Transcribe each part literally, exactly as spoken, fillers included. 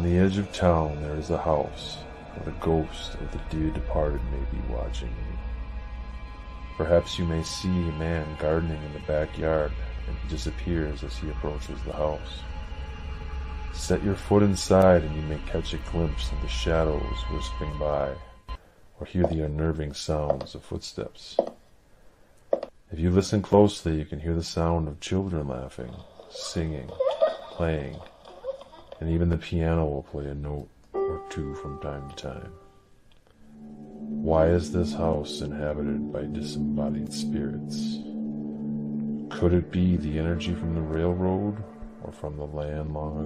the edge of town there is a house where the ghost of the dear departed may be watching you. Perhaps you may see a man gardening in the backyard, and he disappears as he approaches the house. Set your foot inside and you may catch a glimpse of the shadows whispering by, or hear the unnerving sounds of footsteps. If you listen closely, you can hear the sound of children laughing, singing, playing, and even the piano will play a note or two from time to time. Why is this house inhabited by disembodied spirits? Could it be the energy from the railroad or from the land long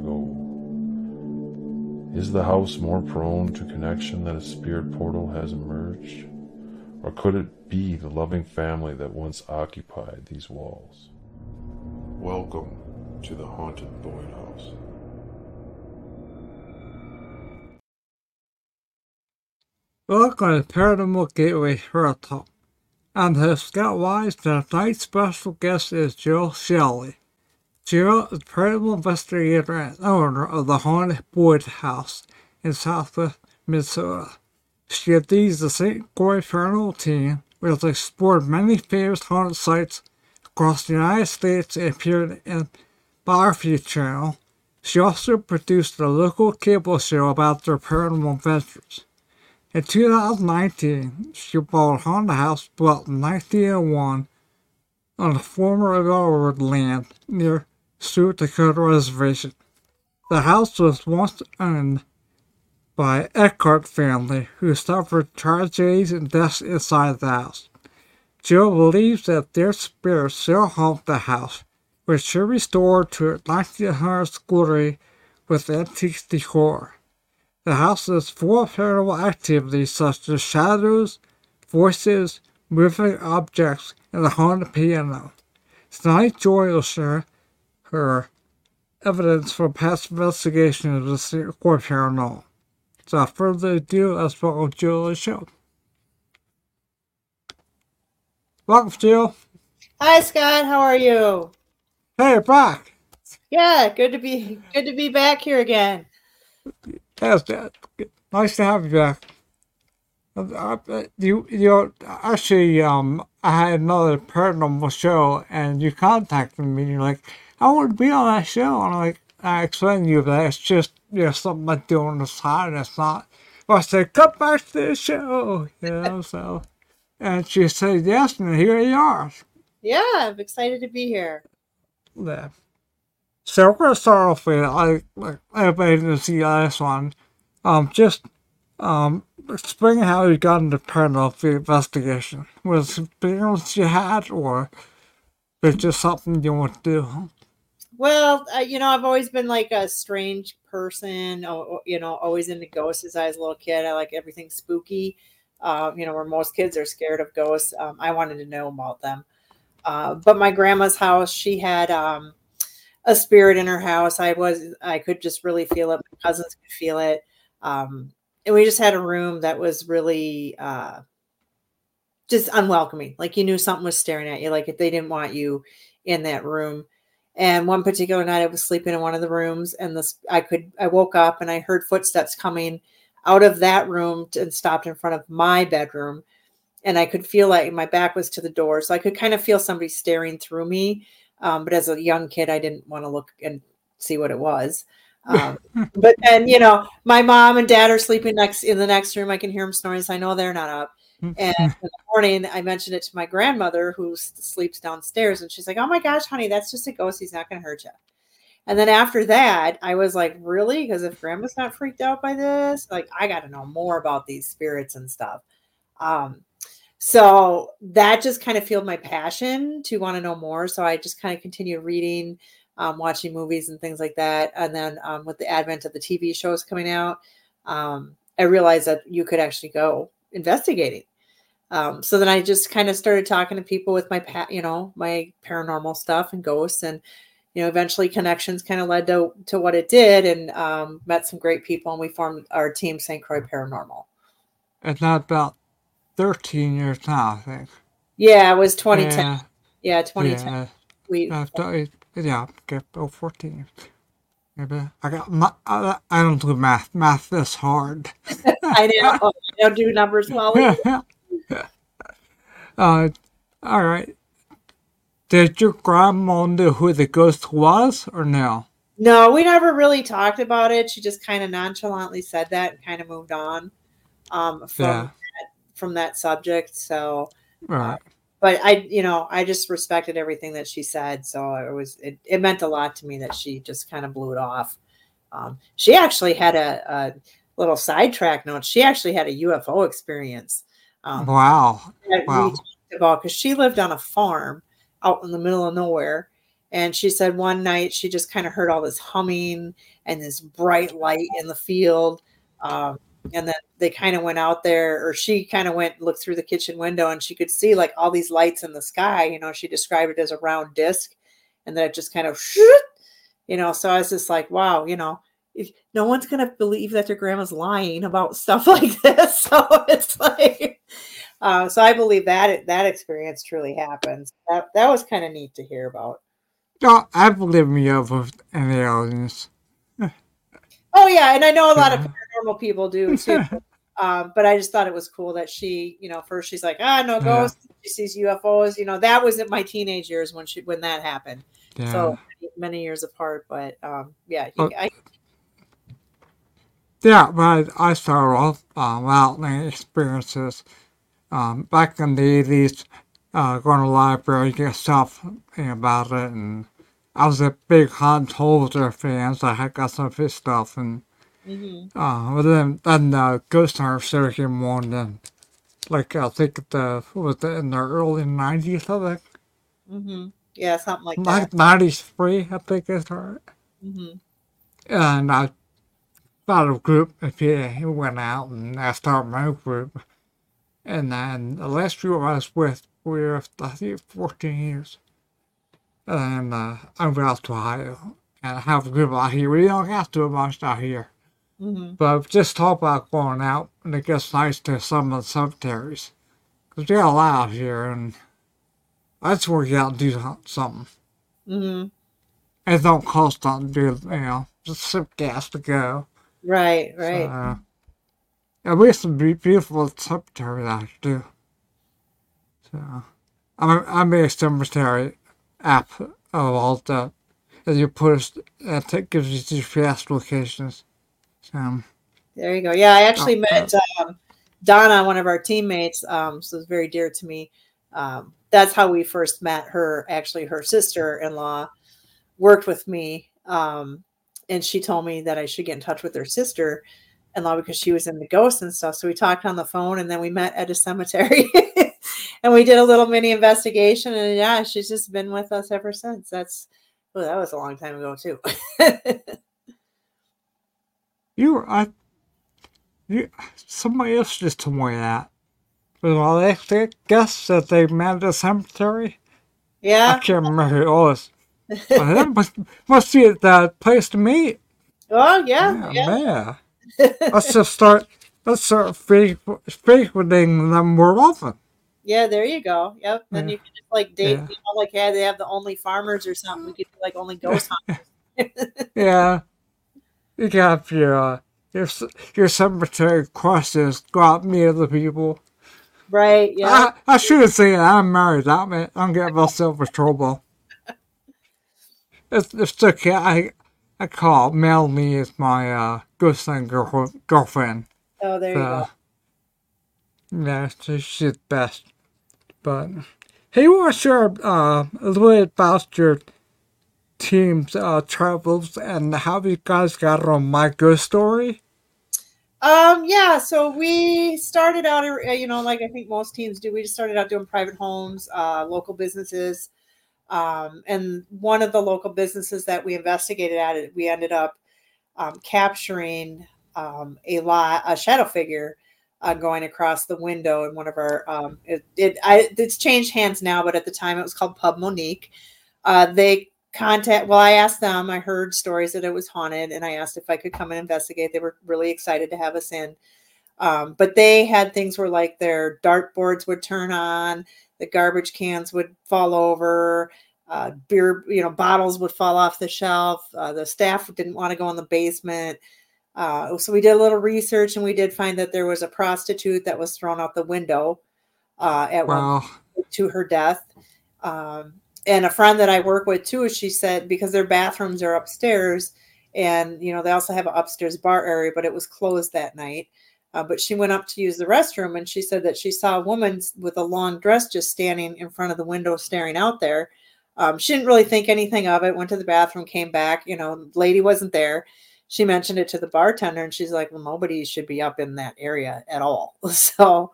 ago? Is the house more prone to connection that a spirit portal has emerged? Or could it be the loving family that once occupied these walls? Welcome to the Haunted Boyd House. Welcome to Paranormal Gateway Hilltop. I'm host Scott Wise, and tonight's special guest is Jill Shelley. Jill is a paranormal investigator and owner of the Haunted Boyd House in southwest Minnesota. She leads the Saint Croix Paranormal team, which has explored many famous haunted sites across the United States and appeared in Biography Channel. She also produced a local cable show about their paranormal adventures. In two thousand nineteen, she bought a haunted house built in nineteen oh one on the former railroad land near Sioux Dakota Reservation. The house was once owned by Eckhart family, who suffered tragedies and deaths inside the house. Jill believes that their spirits still haunt the house, which she restored to its nineteen hundreds glory with antique decor. The house is full of paranormal activities such as shadows, voices, moving objects, and a haunted piano. Tonight, Joy will share her evidence from past investigations of the Saint Croix Paranormal. So without further ado, let's welcome Jill to the show. Welcome, Jill. Hi, Scott. How are you? Hey, back. Yeah, good to be good to be back here again. Yes, nice to have you back. Uh, you, you actually, um, I had another paranormal show, and you contacted me. And you're like, I want to be on that show, and I'm like, I explained to you that it's just, you know, something I do on the side. And it's not. But I said, come back to the show, you know. So, and she said yes, and here you are. Yeah, I'm excited to be here. Yeah. So we're gonna start off with like like everybody didn't see the last one. Um, just um, explain how you got into paranormal investigation. Was it experience you had, or was it just something you want to do? Well, uh, you know, I've always been like a strange person. Or, you know, always into ghosts as I was a little kid. I like everything spooky. Um, you know, where most kids are scared of ghosts. Um, I wanted to know about them. Uh, but my grandma's house, she had um. a spirit in her house. I was, I could just really feel it. My cousins could feel it. Um, and we just had a room that was really, uh, just unwelcoming. Like you knew something was staring at you. Like if they didn't want you in that room. And one particular night I was sleeping in one of the rooms and this, I could, I woke up and I heard footsteps coming out of that room and stopped in front of my bedroom. And I could feel like my back was to the door. So I could kind of feel somebody staring through me. Um, but as a young kid, I didn't want to look and see what it was. Um, but then, you know, my mom and dad are sleeping next in the next room. I can hear them snoring. So I know they're not up. And in the morning, I mentioned it to my grandmother who sleeps downstairs. And she's like, oh my gosh, honey, that's just a ghost. He's not going to hurt you. And then after that, I was like, really? Because if grandma's not freaked out by this, like, I got to know more about these spirits and stuff. Um, So that just kind of fueled my passion to want to know more. So I just kind of continued reading, um, watching movies and things like that. And then um, with the advent of the T V shows coming out, um, I realized that you could actually go investigating. Um, so then I just kind of started talking to people with my, pa- you know, my paranormal stuff and ghosts, and you know, eventually connections kind of led to to what it did, and um, met some great people, and we formed our team, Saint Croix Paranormal. It's not about thirteen years now, I think. Yeah, it was twenty ten. Yeah, yeah twenty ten. Yeah, We uh, yeah, okay, about fourteen years. Maybe I got ma- I, I don't do math. Math is hard. I know. I don't do numbers well either. uh, all right. Did your grandma know who the ghost was, or no? No, we never really talked about it. She just kind of nonchalantly said that and kind of moved on um, from Yeah. from that subject. So, All uh, right. but I, you know, I just respected everything that she said. So it was it, it meant a lot to me that she just kind of blew it off. Um, she actually had a, a little sidetrack note. She actually had a U F O experience um, Wow. that we Wow. talked about because she lived on a farm out in the middle of nowhere. And she said one night she just kind of heard all this humming and this bright light in the field. Um, and then they kind of went out there, or she kind of went and looked through the kitchen window and she could see like all these lights in the sky. You know, she described it as a round disc and then it just kind of, you know, so I was just like, wow, you know, if, no one's going to believe that their grandma's lying about stuff like this. So it's like, uh, so I believe that that experience truly happens. That, that was kind of neat to hear about. No, I believe in U F Os and aliens. Oh yeah, and I know a lot of Yeah. paranormal people do too. Um, but I just thought it was cool that she, you know, first she's like, ah, no Yeah. ghosts. She sees U F Os. You know, that was in my teenage years when she when that happened. Yeah. So many years apart, but um, yeah, you, Oh, I, yeah, but I started off uh, without experiences. Um, back in the eighties, uh, going to the library, get stuff about it, and I was a big Hans Holzer fan, so I got some of his stuff, and mm-hmm, uh, but then then uh, Ghost Hunter started getting more than like I think the what was it in the early nineties, I think, mm-hmm. Yeah, something like that. like ninety-three, I think it started, Mm-hmm. and I found a group of people who went out, and I started my own group. And then the last group I was with, we were, I think, fourteen years. And uh, I moved out to Ohio. And I have a group out here. We don't have to much out here. Mm-hmm. But just talk about going out, and it gets nice to some of the cemeteries. Because we got a lot out here, and I just want to get out and do something. Mm-hmm. It don't cost nothing to do, you know, just some gas to go. Right, So, right. uh, yeah, we have some beautiful cemeteries out here, too. So, I, I made a cemetery app of all the that you put that it gives you G P S locations. So, There you go. Yeah, I actually oh, uh, met um, Donna, one of our teammates. Um, so it's very dear to me. Um, that's how we first met her. Actually, her sister-in-law worked with me, um, and she told me that I should get in touch with her sister-in-law because she was into ghosts and stuff. So we talked on the phone, and then we met at a cemetery, and we did a little mini investigation. And yeah, she's just been with us ever since. That's oh, that was a long time ago too. you were I you somebody else just told me that. Well, I guess that they met at a cemetery. I Yeah. can't remember who it was. But that must must be the place to meet. Oh yeah, Yeah, yeah. man. Let's just start. Let's start frequenting them more often. Yeah, there you go. Yep. Then Yeah. you can just like date, Yeah. you know, like yeah, they have the only farmers or something. We could do like only ghost hunters. Yeah. You got your uh, your your cemetery crosses. Go out and meet other people. Right. Yeah. I I should have said I'm married. I'm I'm getting myself in trouble. It's it's okay. I I call Melanie as my uh ghost hunting girl, girlfriend. Oh, there you So go. yeah, she, she's best. But hey, you want to share uh, a little bit about your team's uh, travels and how you guys got on My Ghost Story? Um, yeah, so we started out, uh, you know, like I think most teams do. We just started out doing private homes, uh, local businesses, um, and one of the local businesses that we investigated at it, we ended up um, capturing um, a lot, a shadow figure uh, going across the window in one of our. Um, it, it I, it's changed hands now, but at the time it was called Pub Monique. Uh, they contact well I asked them, I heard stories that it was haunted, and I asked if I could come and investigate. They were really excited to have us in, um, but they had things where like their dartboards would turn on, the garbage cans would fall over, uh, beer, you know, bottles would fall off the shelf. Uh, the staff didn't want to go in the basement. Uh, so we did a little research, and we did find that there was a prostitute that was thrown out the window uh, at Wow. one point to her death. Um, and a friend that I work with too, she said, because their bathrooms are upstairs, and, you know, they also have an upstairs bar area, but it was closed that night. Uh, but she went up to use the restroom, and she said that she saw a woman with a long dress just standing in front of the window staring out there. Um, she didn't really think anything of it, went to the bathroom, came back, you know, lady wasn't there. She mentioned it to the bartender, and she's like, well, nobody should be up in that area at all. So,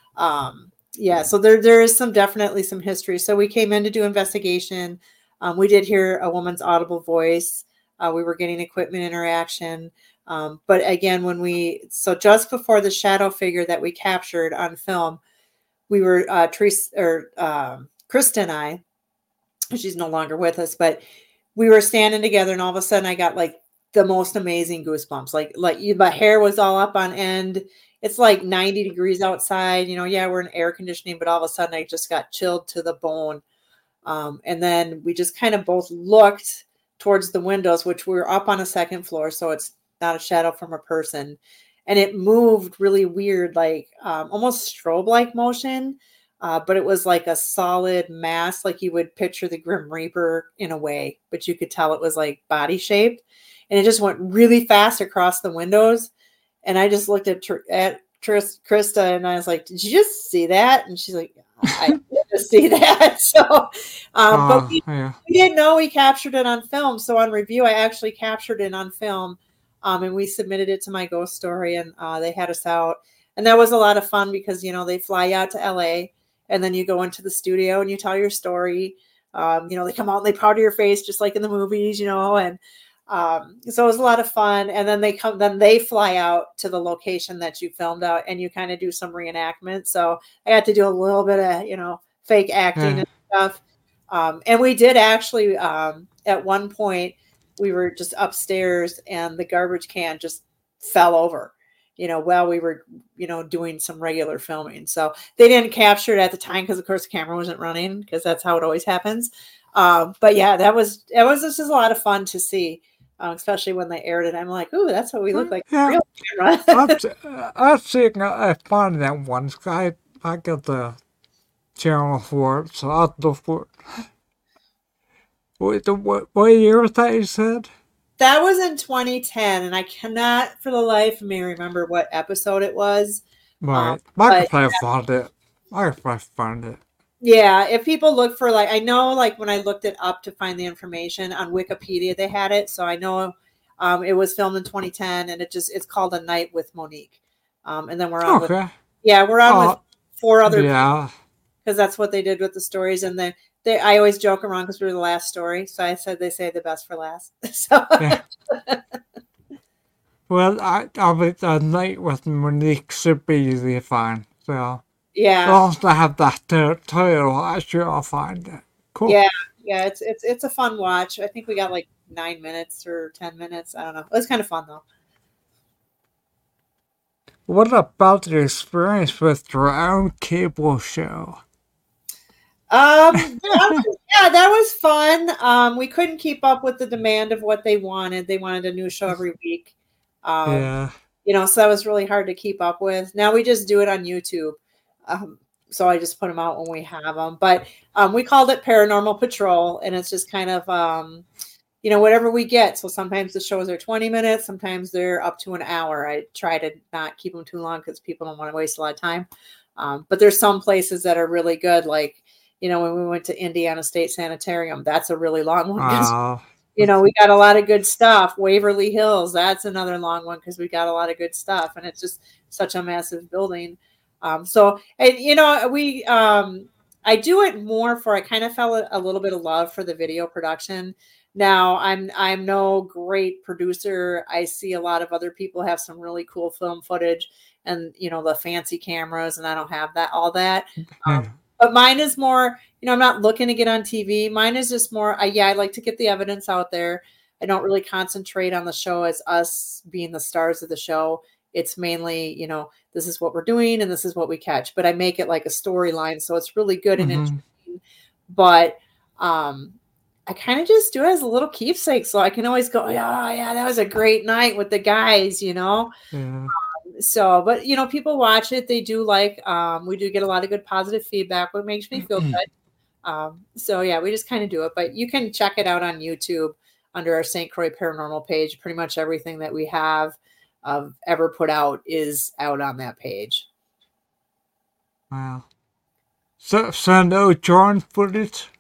um, yeah, so there, there is some, definitely some history. So we came in to do investigation. Um, we did hear a woman's audible voice. Uh, we were getting equipment interaction. Um, but again, when we, so just before the shadow figure that we captured on film, we were, uh, Teresa, or um, Krista and I, she's no longer with us, but we were standing together, and all of a sudden I got like the most amazing goosebumps. Like, like you, my hair was all up on end. It's like ninety degrees outside, you know, yeah, we're in air conditioning, but all of a sudden I just got chilled to the bone. Um, and then we just kind of both looked towards the windows, which we were up on a second floor. So it's not a shadow from a person. And it moved really weird, like um, almost strobe-like motion. Uh, but it was like a solid mass, like you would picture the Grim Reaper in a way, but you could tell it was like body shaped. And it just went really fast across the windows. And I just looked at at Tris, Krista, and I was like, did you just see that? And she's like, I did just see that. So, um, uh, but we, yeah. we didn't know we captured it on film. So on review, I actually captured it on film, um, and we submitted it to My Ghost Story, and uh, they had us out. And that was a lot of fun because, you know, they fly out to L A, and then you go into the studio and you tell your story. Um, you know, they come out and they powder your face just like in the movies, you know, and Um, so it was a lot of fun. And then they come, then they fly out to the location that you filmed out, and you kind of do some reenactment. So I got to do a little bit of, you know, fake acting yeah. and stuff. Um, and we did actually, um, at one point we were just upstairs and the garbage can just fell over, you know, while we were, you know, doing some regular filming. So they didn't capture it at the time because of course the camera wasn't running, because that's how it always happens. Um, but yeah, that was, it was just a lot of fun to see. Um, especially when they aired it, I'm like, "Ooh, that's what we look like." Yeah. Real camera. I've, I've seen, I found that once. I I got the channel for it, so I'll look for it. Wait, the, what, what year was that you said? That was in twenty ten, and I cannot for the life of me remember what episode it was. Right, um, I could probably find it. I could probably find it. Yeah, if people look for, like, I know, like, when I looked it up to find the information on Wikipedia, they had it. So I know um, it was filmed in twenty ten, and it just, it's called A Night with Monique. Um, and then we're on okay. with, yeah, we're on oh, with four other yeah. people, because that's what they did with the stories. And they, they I always joke around because we were the last story. So I said they say the best for last. So yeah. Well, I, I'll be A Night with Monique should be easily fine. So. Yeah. As long as I have that title, I'm sure I'll find it. Cool. Yeah, yeah, it's it's it's a fun watch. I think we got like nine minutes or ten minutes. I don't know. It was kind of fun though. What about your experience with your own cable show? Um, that was, yeah, that was fun. Um, we couldn't keep up with the demand of what they wanted. They wanted a new show every week. Um, yeah. You know, so that was really hard to keep up with. Now we just do it on YouTube. Um, so I just put them out when we have them. But um, we called it Paranormal Patrol, and it's just kind of, um, you know, whatever we get. So sometimes the shows are twenty minutes. Sometimes they're up to an hour. I try to not keep them too long because people don't want to waste a lot of time. Um, but there's some places that are really good. Like, you know, when we went to Indiana State Sanitarium, that's a really long one. Uh, you know, we got a lot of good stuff. Waverly Hills, that's another long one because we got a lot of good stuff. And it's just such a massive building. Um, so, and, you know, we, um, I do it more for, I kind of felt a, a little bit of love for the video production. Now I'm, I'm no great producer. I see a lot of other people have some really cool film footage and, you know, the fancy cameras, and I don't have that, all that. Um, but mine is more, you know, I'm not looking to get on T V. Mine is just more, uh, yeah, I like to get the evidence out there. I don't really concentrate on the show as us being the stars of the show. It's mainly, you know, this is what we're doing and this is what we catch, but I make it like a storyline. So it's really good and mm-hmm. interesting. But, um, I kind of just do it as a little keepsake, so I can always go, yeah, yeah, that was a great night with the guys, you know. Yeah. So, but you know, people watch it. They do like. Um, we do get a lot of good positive feedback, what makes me feel good. Um, so yeah, we just kind of do it. But you can check it out on YouTube under our Saint Croix Paranormal page. Pretty much everything that we have uh, ever put out is out on that page. Wow. So, so no drone footage?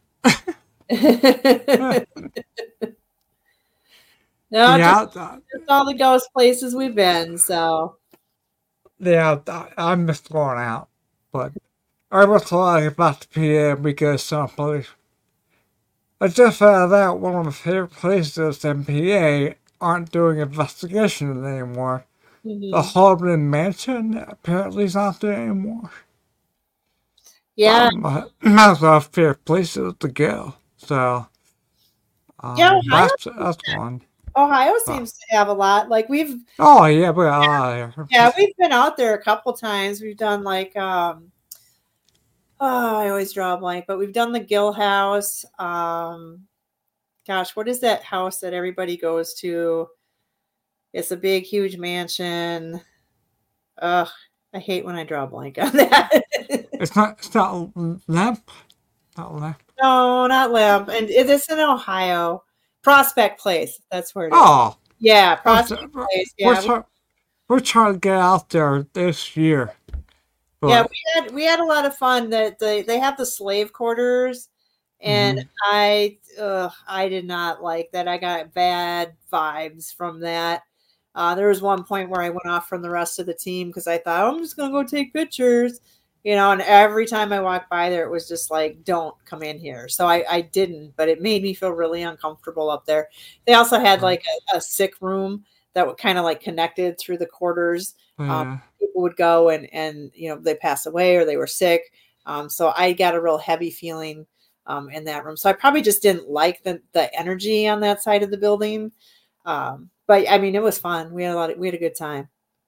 No, yeah, just, just all the ghost places we've been. So yeah, I, I missed going out, but I was talking about the P A because someplace. I just found out one of the favorite places in P A aren't doing investigations anymore. Mm-hmm. The Harbin Mansion apparently is not there anymore. Yeah, um, that's our favorite places to go. So um, yeah, that's that's one. Ohio seems to have a lot. Like we've oh yeah, we're yeah, uh, yeah, we've been out there a couple times. We've done like um oh, I always draw a blank, but we've done the Gill House. Um gosh, what is that house that everybody goes to? It's a big, huge mansion. Ugh, I hate when I draw a blank on that. it's not it's not Lamp. Not Lamp. No, not Lamp. And it's in Ohio. Prospect Place. That's where it is. Oh. Yeah, Prospect we're, Place. Yeah. We're, try, we're trying to get out there this year. But. Yeah, we had we had a lot of fun. That they, they have the slave quarters, and mm-hmm. I ugh, I did not like that. I got bad vibes from that. Uh, there was one point where I went off from the rest of the team because I thought, oh, I'm just gonna go take pictures. You know, and every time I walked by there, it was just like, don't come in here. So I, I didn't, but it made me feel really uncomfortable up there. They also had like a, a sick room that would kind of like connected through the quarters. Yeah. Um, people would go and, and, you know, they pass away or they were sick. Um, so I got a real heavy feeling um, in that room. So I probably just didn't like the, the energy on that side of the building. Um, but I mean, it was fun. We had a lot of, we had a good time.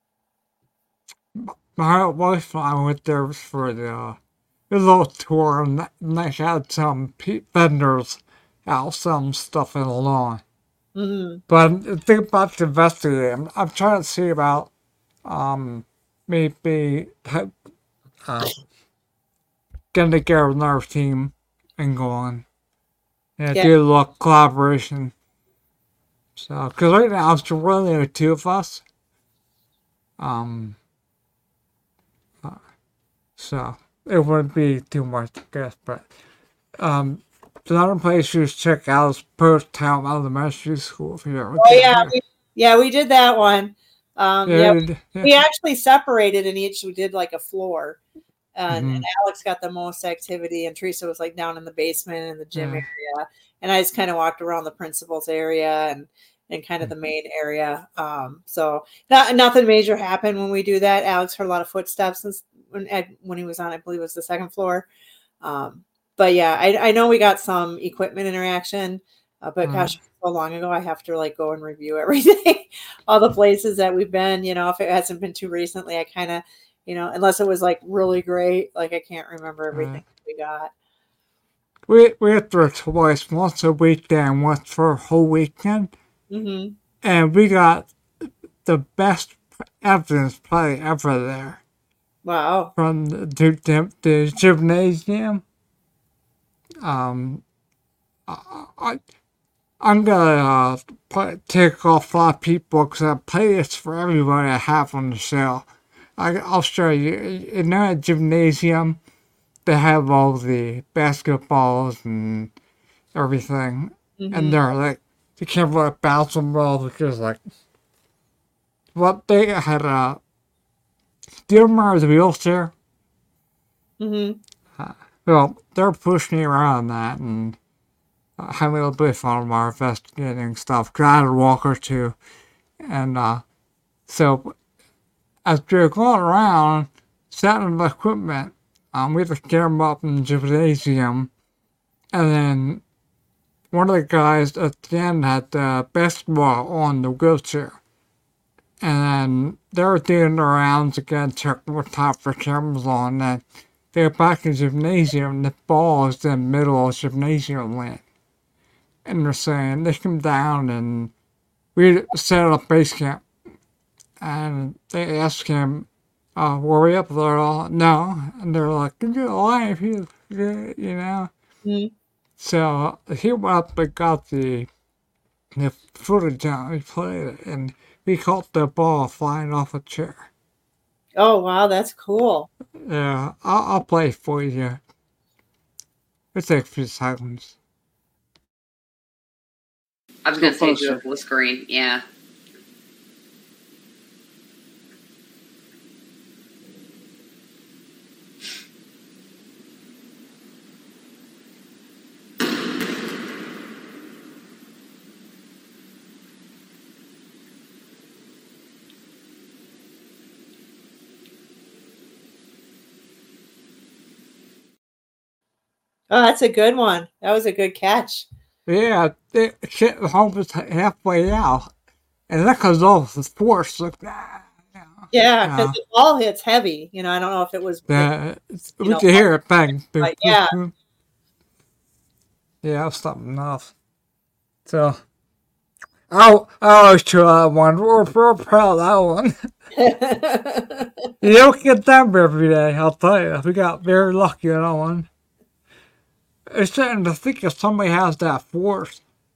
My wife and I went there for the, uh, the little tour, and they had some vendors out some stuff in the lawn. Mm-hmm. But the thing about the investigating, I'm trying to see about um, maybe uh, getting together with another team and going. Yeah, yeah. Do a little collaboration. So, because right now it's really the two of us. Um... So it wouldn't be too much, I guess. But um, another place you should check out is Pottstown Elementary School. If you're oh yeah, we, yeah, we did that one. Um, yeah, yeah, yeah, we actually separated and each we did like a floor, and, mm-hmm. and Alex got the most activity, and Teresa was like down in the basement in the gym yeah. area, and I just kind of walked around the principal's area and. and kind of the main area. Um, so not, nothing major happened when we do that. Alex heard a lot of footsteps and when Ed, when he was on, I believe it was the second floor. Um, but yeah, I, I know we got some equipment interaction, uh, but mm. gosh, so long ago, I have to like go and review everything, all the places that we've been, you know, if it hasn't been too recently, I kind of, you know, unless it was like really great, like I can't remember everything mm. we got. We, we have to twice, once a weekend, once for a whole weekend. Mm-hmm. And we got the best evidence play ever there. Wow. From the, the, the gymnasium. Um, I, I, I'm going to uh, play, take off a lot of people because I play this for everybody I have on the show. I, I'll show you. In that gymnasium, they have all the basketballs and everything. Mm-hmm. And they're like, you can't really bounce them all because, like, what they had a. Do you remember the wheelchair? Mm-hmm. Uh, well, they're pushing me around that and uh, having a little bit of fun with our investigating stuff. Cause I had a walker too. And uh, so, as we were going around, setting the equipment, um, we had to get them up in the gymnasium. And then one of the guys at the end had the basketball on the wheelchair. And then they were doing the rounds again, checking what type of cameras on. And they were back in the gymnasium, and the ball is in the middle of the gymnasium land. and they're saying they come down and we set up base camp. And they asked him, uh, were we up there all? No. And they're like, get your life, you, you know. Mm-hmm. So he went up and got the, the footage out. He played it, and we caught the ball flying off a chair. Oh, wow, that's cool. Yeah, I'll, I'll play it for you. It takes a few seconds. I was going to say do it full screen, yeah. Oh, that's a good one. That was a good catch. Yeah, the shit home was halfway out. And that comes off with force. Like, ah, you know, yeah, because uh, the ball hits heavy. You know, I don't know if it was. Yeah, it, we know, could hear it bang. Boom, but boom, yeah. boom. Yeah, I was something else. So, oh, I always try that one. We're, we're proud of that one. You don't get them every day, I'll tell you. We got very lucky on that one. It's starting to think if somebody has that force.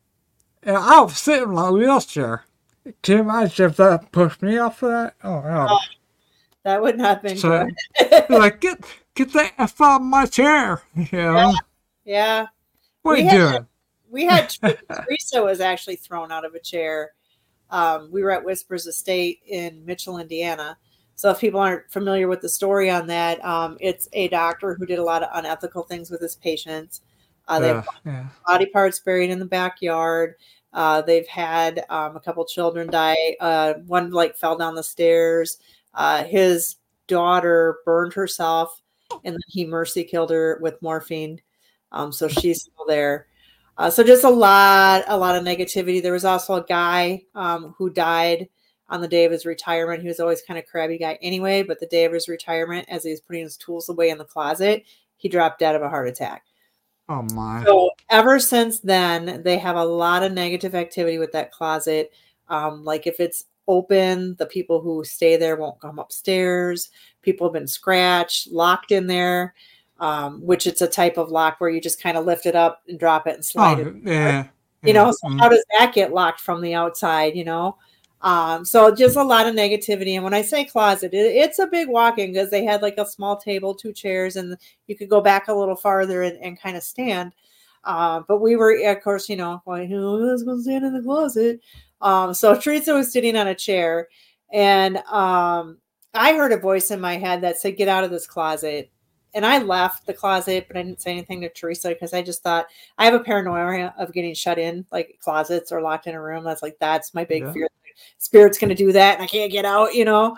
And I was sitting in my wheelchair. Can you imagine if that pushed me off of that? Oh, no. Oh, that would not have been So, good. like, get get the F out of my chair. You know? Yeah. yeah. What are we you had, doing? We had Teresa was actually thrown out of a chair. Um, we were at Whispers Estate in Mitchell, Indiana. So if people aren't familiar with the story on that, um, it's a doctor who did a lot of unethical things with his patients. Uh, they Yeah, have yeah. body parts buried in the backyard. Uh, they've had um, a couple children die. Uh, one like fell down the stairs. Uh, his daughter burned herself, and then he mercy killed her with morphine. Um, so she's still there. Uh, so just a lot, a lot of negativity. There was also a guy um, who died on the day of his retirement. He was always kind of crabby guy anyway, but the day of his retirement, as he was putting his tools away in the closet, he dropped dead of a heart attack. Oh, my. So ever since then, they have a lot of negative activity with that closet. Um, like if it's open, the people who stay there won't come upstairs. People have been scratched, locked in there, um, which it's a type of lock where you just kind of lift it up and drop it and slide Oh, it. yeah. You know, so mm. how does that get locked from the outside, you know? Um, so just a lot of negativity. And when I say closet, it, it's a big walk-in because they had like a small table, two chairs, and you could go back a little farther and, and kind of stand. Uh, but we were, of course, you know, well, who's going to stand in the closet? Um, so Teresa was sitting on a chair, and um, I heard a voice in my head that said, "Get out of this closet." And I left the closet, but I didn't say anything to Teresa because I just thought I have a paranoia of getting shut in, like closets or locked in a room. That's like, that's my big Yeah. fear. Spirit's going to do that and I can't get out, you know?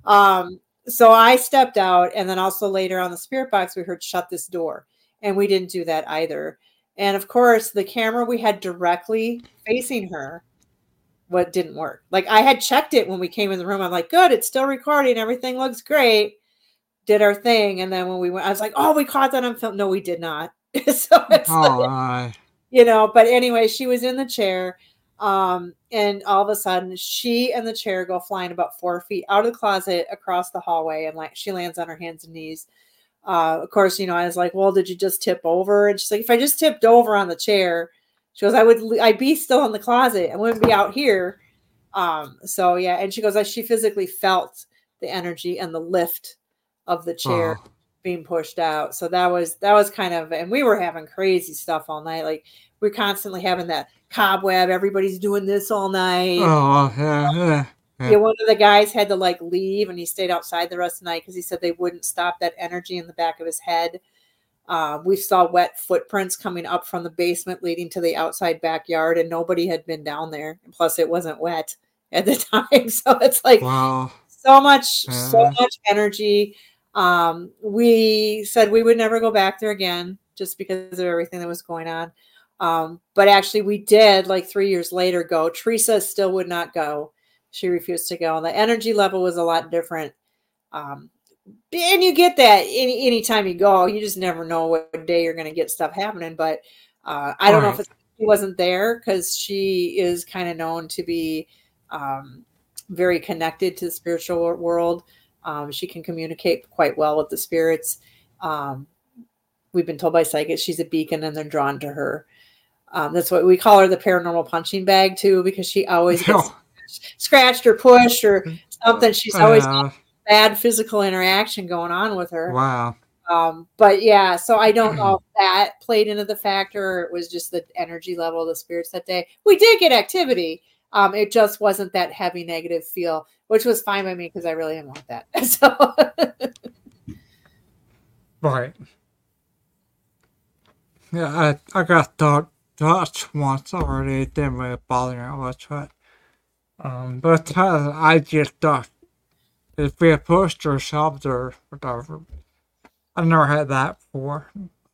Um, so I stepped out, and then also later on the spirit box, we heard shut this door, and we didn't do that either. And of course the camera we had directly facing her, what didn't work. Like I had checked it when we came in the room. I'm like, good, it's still recording. Everything looks great. Did our thing. And then when we went, I was like, oh, we caught that on film. No, we did not. So it's Oh, like, my. you know, but anyway, she was in the chair. Um, and all of a sudden she and the chair go flying about four feet out of the closet across the hallway. And like, she lands on her hands and knees. Uh, of course, you know, I was like, well, did you just tip over? And she's like, if I just tipped over on the chair, she goes, I would, I'd be still in the closet. I wouldn't be out here. Um, so yeah. And she goes, she physically felt the energy and the lift of the chair Oh. being pushed out. So that was, that was kind of, and we were having crazy stuff all night. Like we're constantly having that cobweb. Everybody's doing this all night. Oh, yeah, yeah. Yeah, one of the guys had to like leave, and he stayed outside the rest of the night because he said they wouldn't stop that energy in the back of his head. Uh, we saw wet footprints coming up from the basement leading to the outside backyard, and nobody had been down there. And plus, it wasn't wet at the time, so it's like Wow. so much, Yeah. so much energy. Um, we said we would never go back there again just because of everything that was going on. Um, but actually, we did like three years later go. Teresa still would not go. She refused to go. And the energy level was a lot different. Um, and you get that any anytime you go, you just never know what day you're going to get stuff happening. But uh, I don't Right. know if it's she wasn't there because she is kind of known to be um, very connected to the spiritual world. Um, she can communicate quite well with the spirits. Um, we've been told by psychics she's a beacon and they're drawn to her. Um, that's what we call her, the paranormal punching bag too, because she always gets scratched or pushed or something. She's always Uh, got bad physical interaction going on with her. wow. Um, but yeah, so I don't know if that played into the factor or it was just the energy level of the spirits that day. We did get activity. Um, it just wasn't that heavy negative feel, which was fine by me because I really didn't want that. So Right. Yeah, I, I got touched touch once already. It didn't really bother me much, but um, but uh, I just thought it'd be a pushed or shoved or whatever. I've never had that before.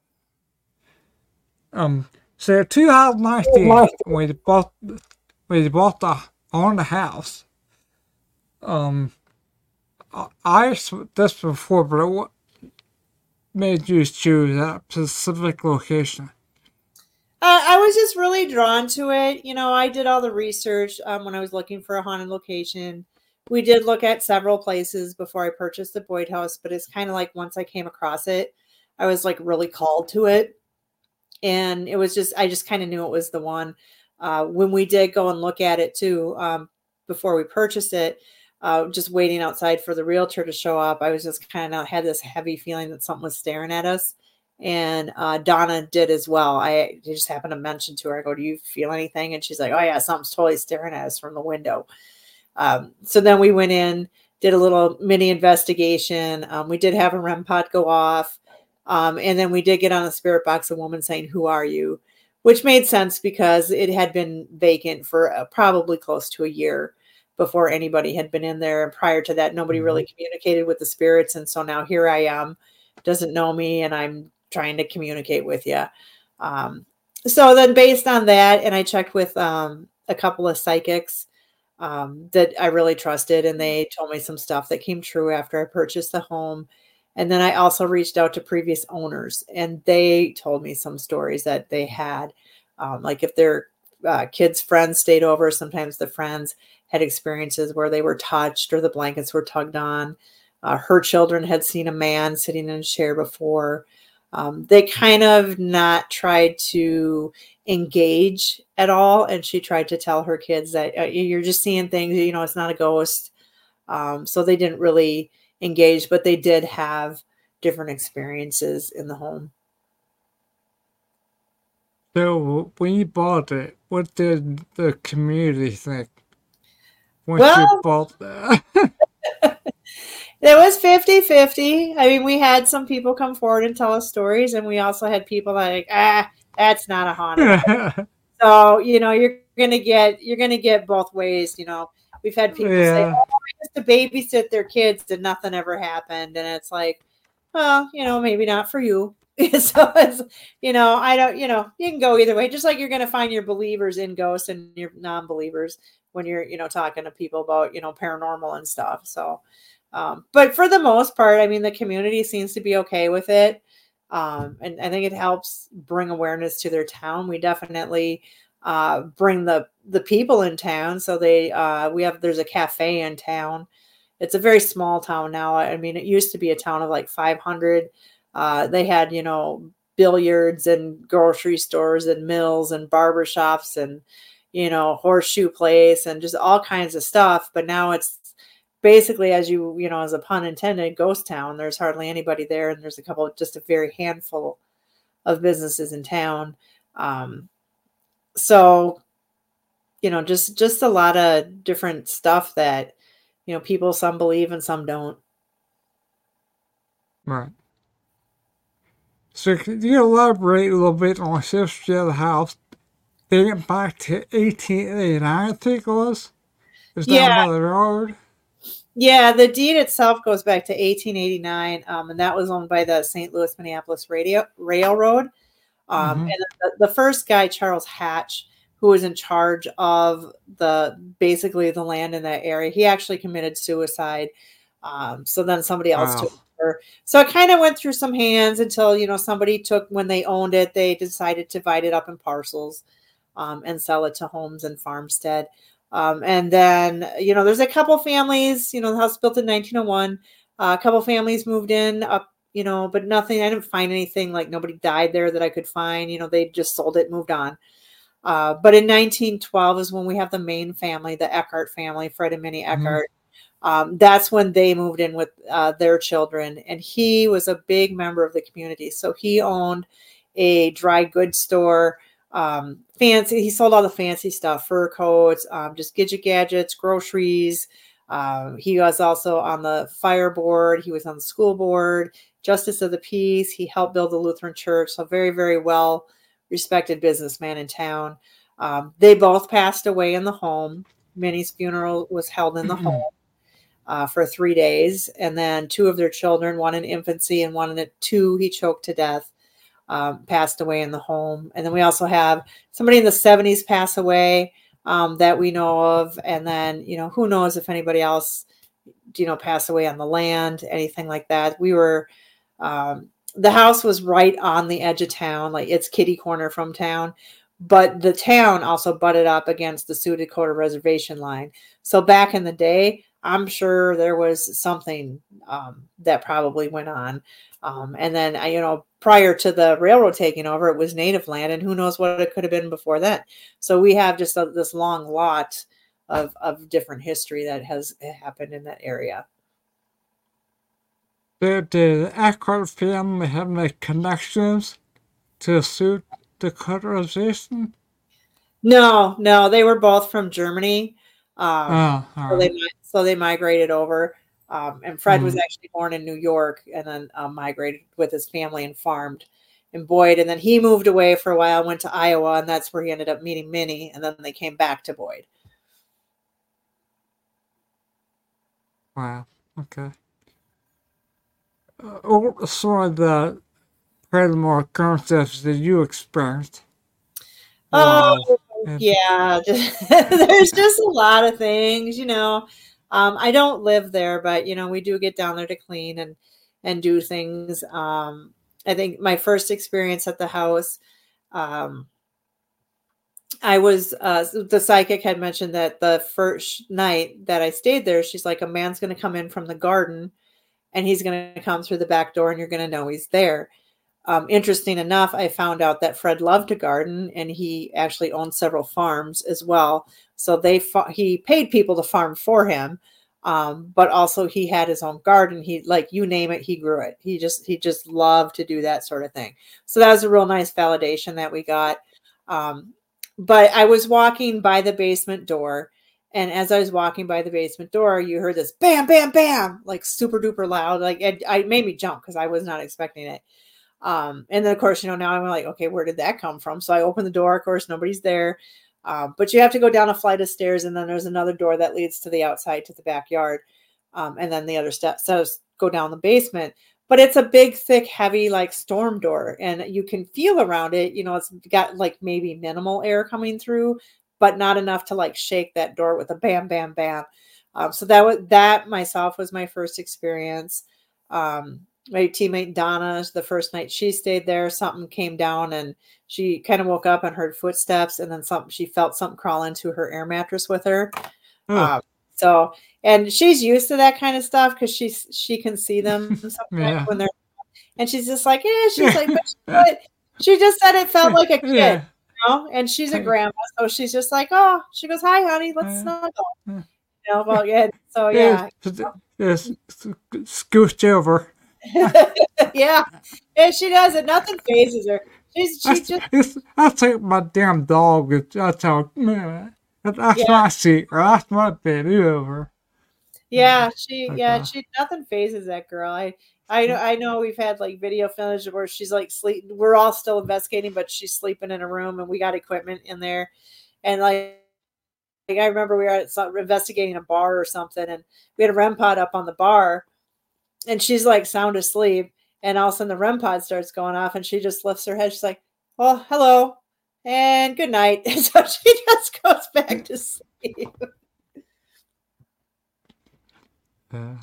Um, so twenty nineteen, we bought we bought the own the house. Um, I I this before, but what made you choose that specific location? Uh, I was just really drawn to it. You know, I did all the research um, when I was looking for a haunted location. We did look at several places before I purchased the Boyd House, but it's kind of like once I came across it, I was like really called to it. And it was just, I just kind of knew it was the one. Uh, when we did go and look at it too, um, before we purchased it, uh, just waiting outside for the realtor to show up, I was just kind of had this heavy feeling that something was staring at us. And uh, Donna did as well. I just happened to mention to her, I go, do you feel anything? And she's like, oh yeah, something's totally staring at us from the window. Um, so then we went in, did a little mini investigation. Um, we did have a R E M pod go off. Um, and then we did get on a spirit box, a woman saying, who are you? Which made sense because it had been vacant for uh, probably close to a year before anybody had been in there. And prior to that, nobody really communicated with the spirits. And so now here I am, doesn't know me, and I'm trying to communicate with you. Um, so then based on that, and I checked with um, a couple of psychics um, that I really trusted, and they told me some stuff that came true after I purchased the home. And then I also reached out to previous owners, and they told me some stories that they had. Um, like if their uh, kids' friends stayed over, sometimes the friends had experiences where they were touched or the blankets were tugged on. Uh, her children had seen a man sitting in a chair before. Um, they kind of not tried to engage at all. And she tried to tell her kids that uh, you're just seeing things, you know, it's not a ghost. Um, so they didn't really engage, but they did have different experiences in the home. So when you bought it, what did the community think when Well, you bought that? It was fifty-fifty. I mean, we had some people come forward and tell us stories, and we also had people that like, ah, that's not a haunted. So, you know, you're gonna get you're gonna get both ways. You know, we've had people Yeah. say, oh, I used to babysit their kids and nothing ever happened. And it's like, well, you know, maybe not for you. So it's, you know, I don't, you know, you can go either way. Just like you're gonna find your believers in ghosts and your non-believers when you're, you know, talking to people about, you know, paranormal and stuff. So Um, but for the most part, I mean, the community seems to be okay with it. Um, and I think it helps bring awareness to their town. We definitely uh, bring the, the people in town. So they, uh, we have, there's a cafe in town. It's a very small town now. I mean, it used to be a town of like five hundred. Uh, they had, you know, billiards and grocery stores and mills and barbershops and, you know, horseshoe place and just all kinds of stuff. But now it's basically, as you, you know, as a pun intended, ghost town. There's hardly anybody there. And there's a couple, just a very handful of businesses in town. Um, so, you know, just, just a lot of different stuff that, you know, people, some believe and some don't. Right. So could you elaborate a little bit on the history of the house dating back to eighteen eighty-nine, I think it was? Is that Yeah. by the road? Yeah, the deed itself goes back to eighteen eighty-nine, um, and that was owned by the Saint Louis Minneapolis Radio Railroad. Um, Mhm. And the, the first guy, Charles Hatch, who was in charge of the basically the land in that area, he actually committed suicide. Um, so then somebody else Wow. took over. So it kind of went through some hands until, you know, somebody took, when they owned it, they decided to divide it up in parcels. um, and sell it to homes and farmstead. Um, and then, you know, there's a couple families, you know, the house was built in nineteen oh one. Uh, a couple families moved in up, you know, but nothing, I didn't find anything, like nobody died there that I could find. You know, they just sold it, moved on. Uh, but in nineteen twelve is when we have the main family, the Eckhart family, Fred and Minnie Eckhart. Mm-hmm. Um, that's when they moved in with uh, their children. And he was a big member of the community. So he owned a dry goods store, um, fancy. He sold all the fancy stuff, fur coats, um, just gadget gadgets, groceries. Uh, he was also on the fire board. He was on the school board, justice of the peace. He helped build the Lutheran church. So very, very well respected businessman in town. Um, they both passed away in the home. Minnie's funeral was held in the mm-hmm. home uh, for three days. And then two of their children, one in infancy and one in a two, he choked to death, um, passed away in the home. And then we also have somebody in the seventies pass away um, that we know of. And then, you know, who knows if anybody else, you know, pass away on the land, anything like that. We were, um, the house was right on the edge of town, like it's kitty corner from town, but the town also butted up against the Sioux Dakota reservation line. So back in the day, I'm sure there was something um, that probably went on. Um, and then, you know, prior to the railroad taking over, it was native land, and who knows what it could have been before then. So we have just a, this long lot of, of different history that has happened in that area. Did the Eckhart family have any connections to Sioux Dakotaization? No, no, they were both from Germany. Um, oh, so, right. they, so they migrated over. Um, and Fred mm. was actually born in New York and then um, migrated with his family and farmed in Boyd. And then he moved away for a while, went to Iowa, and that's where he ended up meeting Minnie. And then they came back to Boyd. Wow. Okay. Uh, what were some of the paranormal concepts that you experienced? Oh, wow. yeah. There's just a lot of things, you know. Um, I don't live there, but, you know, we do get down there to clean and, and do things. Um, I think my first experience at the house, um, I was, uh, the psychic had mentioned that the first night that I stayed there, she's like, a man's going to come in from the garden and he's going to come through the back door and you're going to know he's there. Um, interesting enough, I found out that Fred loved to garden and he actually owned several farms as well. So they fa- he paid people to farm for him, um, but also he had his own garden. He, like, you name it, he grew it. He just he just loved to do that sort of thing. So that was a real nice validation that we got. Um, but I was walking by the basement door, and as I was walking by the basement door, you heard this bam, bam, bam, like super duper loud. Like it, it made me jump because I was not expecting it. Um, and then of course, you know, now I'm like, okay, where did that come from? So I open the door, of course, nobody's there. Um, but you have to go down a flight of stairs, and then there's another door that leads to the outside, to the backyard. Um, and then the other steps so go down the basement, but it's a big, thick, heavy, like storm door, and you can feel around it. You know, it's got like maybe minimal air coming through, but not enough to like shake that door with a bam, bam, bam. Um, so that was, that myself was my first experience. Um, My teammate Donna, the first night she stayed there, something came down and she kind of woke up and heard footsteps, and then something, she felt something crawl into her air mattress with her. Oh. Um, so, and she's used to that kind of stuff because she's she can see them sometimes yeah. when they're, and she's just like, yeah, she's like, but she just said it felt like a kid, yeah. you know, and she's a grandma, so she's just like, oh, she goes, hi, honey, let's snuggle. You know, well, yeah, so yeah, yes, scooch over. yeah, and she does it. Nothing phases her. She's she that's, just. I take my damn dog. That's how. That's yeah. my seat. Or that's my bed over. Yeah, she. Okay. Yeah, she. Nothing phases that girl. I. I know. I know. We've had like video footage where she's like sleep. We're all still investigating, but she's sleeping in a room, and we got equipment in there, and like. Like I remember we were at some, investigating a bar or something, and we had a REM pod up on the bar. And she's like sound asleep, and all of a sudden the REM pod starts going off, and she just lifts her head. She's like, "Oh, hello, and good night." And so she just goes back to sleep. Uh,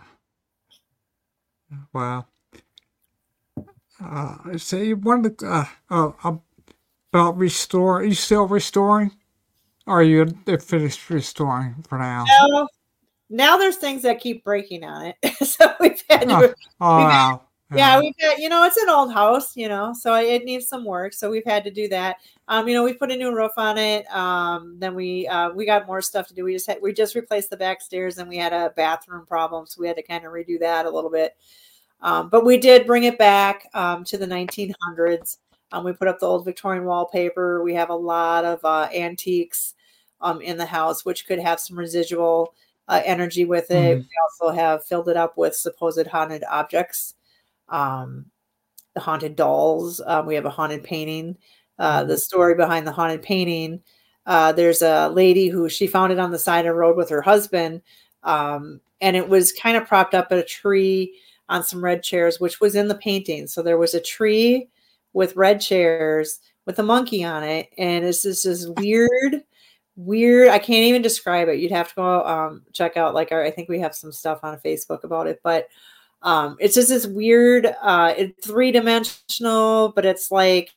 wow. Uh, so you wanted, uh, oh, um, about restore. Are you still restoring? Or are you finished restoring for now? No, now there's things that keep breaking on it. So we've had to, Oh, we've oh had- wow. yeah, we've got, you know, it's an old house, you know, so it needs some work. So we've had to do that. Um, you know, we put a new roof on it. Um, then we uh, we got more stuff to do. We just had we just replaced the back stairs, and we had a bathroom problem, so we had to kind of redo that a little bit. Um, but we did bring it back um, to the nineteen hundreds. Um, we put up the old Victorian wallpaper. We have a lot of uh, antiques um, in the house, which could have some residual uh, energy with it. Mhm. We also have filled it up with supposed haunted objects. Um, the haunted dolls. Um, we have a haunted painting. Uh, the story behind the haunted painting. Uh, there's a lady who she found it on the side of the road with her husband. Um, and it was kind of propped up at a tree on some red chairs, which was in the painting. So there was a tree with red chairs with a monkey on it. And it's just this weird, weird, I can't even describe it. You'd have to go um, check out, like, our, I think we have some stuff on Facebook about it, but Um, it's just this weird, uh, it's three dimensional, but it's like,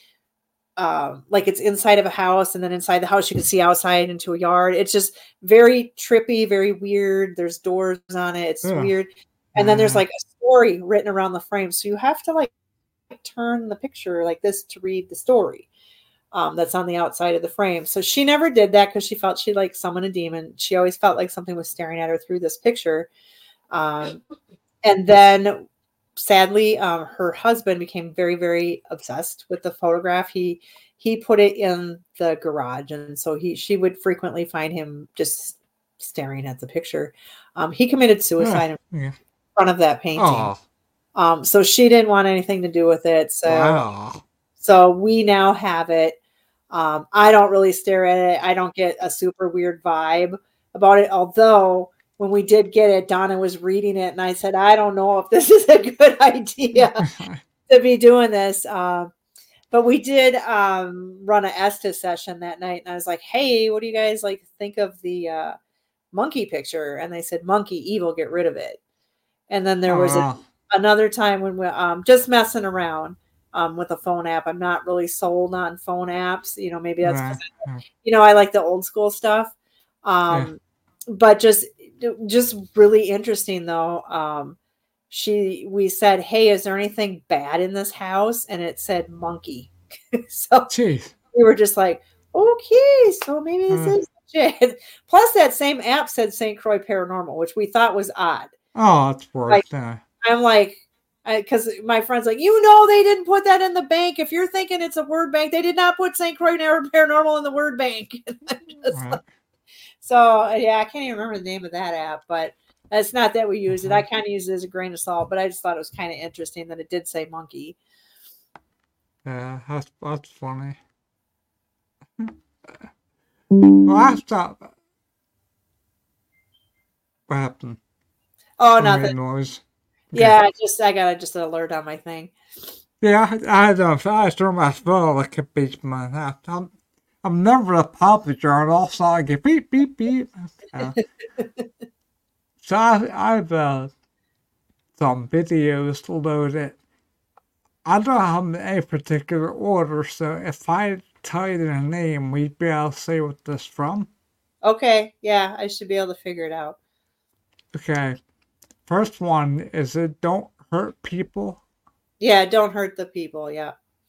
uh, like it's inside of a house, and then inside the house you can see outside into a yard. It's just very trippy, very weird. There's doors on it. It's Yeah. weird. And then there's Yeah. like a story written around the frame. So you have to like turn the picture like this to read the story. Um, that's on the outside of the frame. So she never did that because she felt she like summoned a demon. She always felt like something was staring at her through this picture. Um, And then, sadly, um, her husband became very, very obsessed with the photograph. He he put it in the garage, and so he she would frequently find him just staring at the picture. Um, he committed suicide Yeah. in front of that painting. Oh, Um, so she didn't want anything to do with it. So wow. so we now have it. Um, I don't really stare at it. I don't get a super weird vibe about it, although. When we did get it, Donna was reading it, and I said, I don't know if this is a good idea to be doing this. Uh, but we did um, run an Estes session that night, and I was like, hey, what do you guys like think of the uh, monkey picture? And they said, monkey, evil, get rid of it. And then there Oh, was a, wow. another time when we're um, just messing around um, with a phone app. I'm not really sold on phone apps. You know, maybe that's, Right. 'cause I- you know, I like the old school stuff. Um, But just just really interesting though. Um, she we said, hey, is there anything bad in this house? And it said monkey. So Jeez. we were just like, okay, so maybe this Hmm. is legit. Plus that same app said Saint Croix Paranormal, which we thought was odd. Oh, it's worse. Like- uh, I'm like, because my friend's like, you know, they didn't put that in the bank. If you're thinking it's a word bank, they did not put Saint Croix Paranormal in the word bank. I'm just right. like, so yeah, I can't even remember the name of that app, but it's not that we use it. I kind of use it as a grain of salt, but I just thought it was kind of interesting that it did say monkey. Yeah, that's, that's funny. Well, I stopped. What happened? Oh, I made nothing. noise. Yeah, I just I got a, just an alert on my thing. Yeah, I, I don't. I threw my phone like a beach man. I, I'm, I'm never a publisher, and also I get beep beep beep. Uh, so I, I've uh, some videos loaded. I don't have them in any particular order, so if I tell you the name, we'd be able to say what this from. Okay, yeah, I should be able to figure it out. Okay, first one is it Don't Hurt People. Yeah, don't hurt the people. Yeah.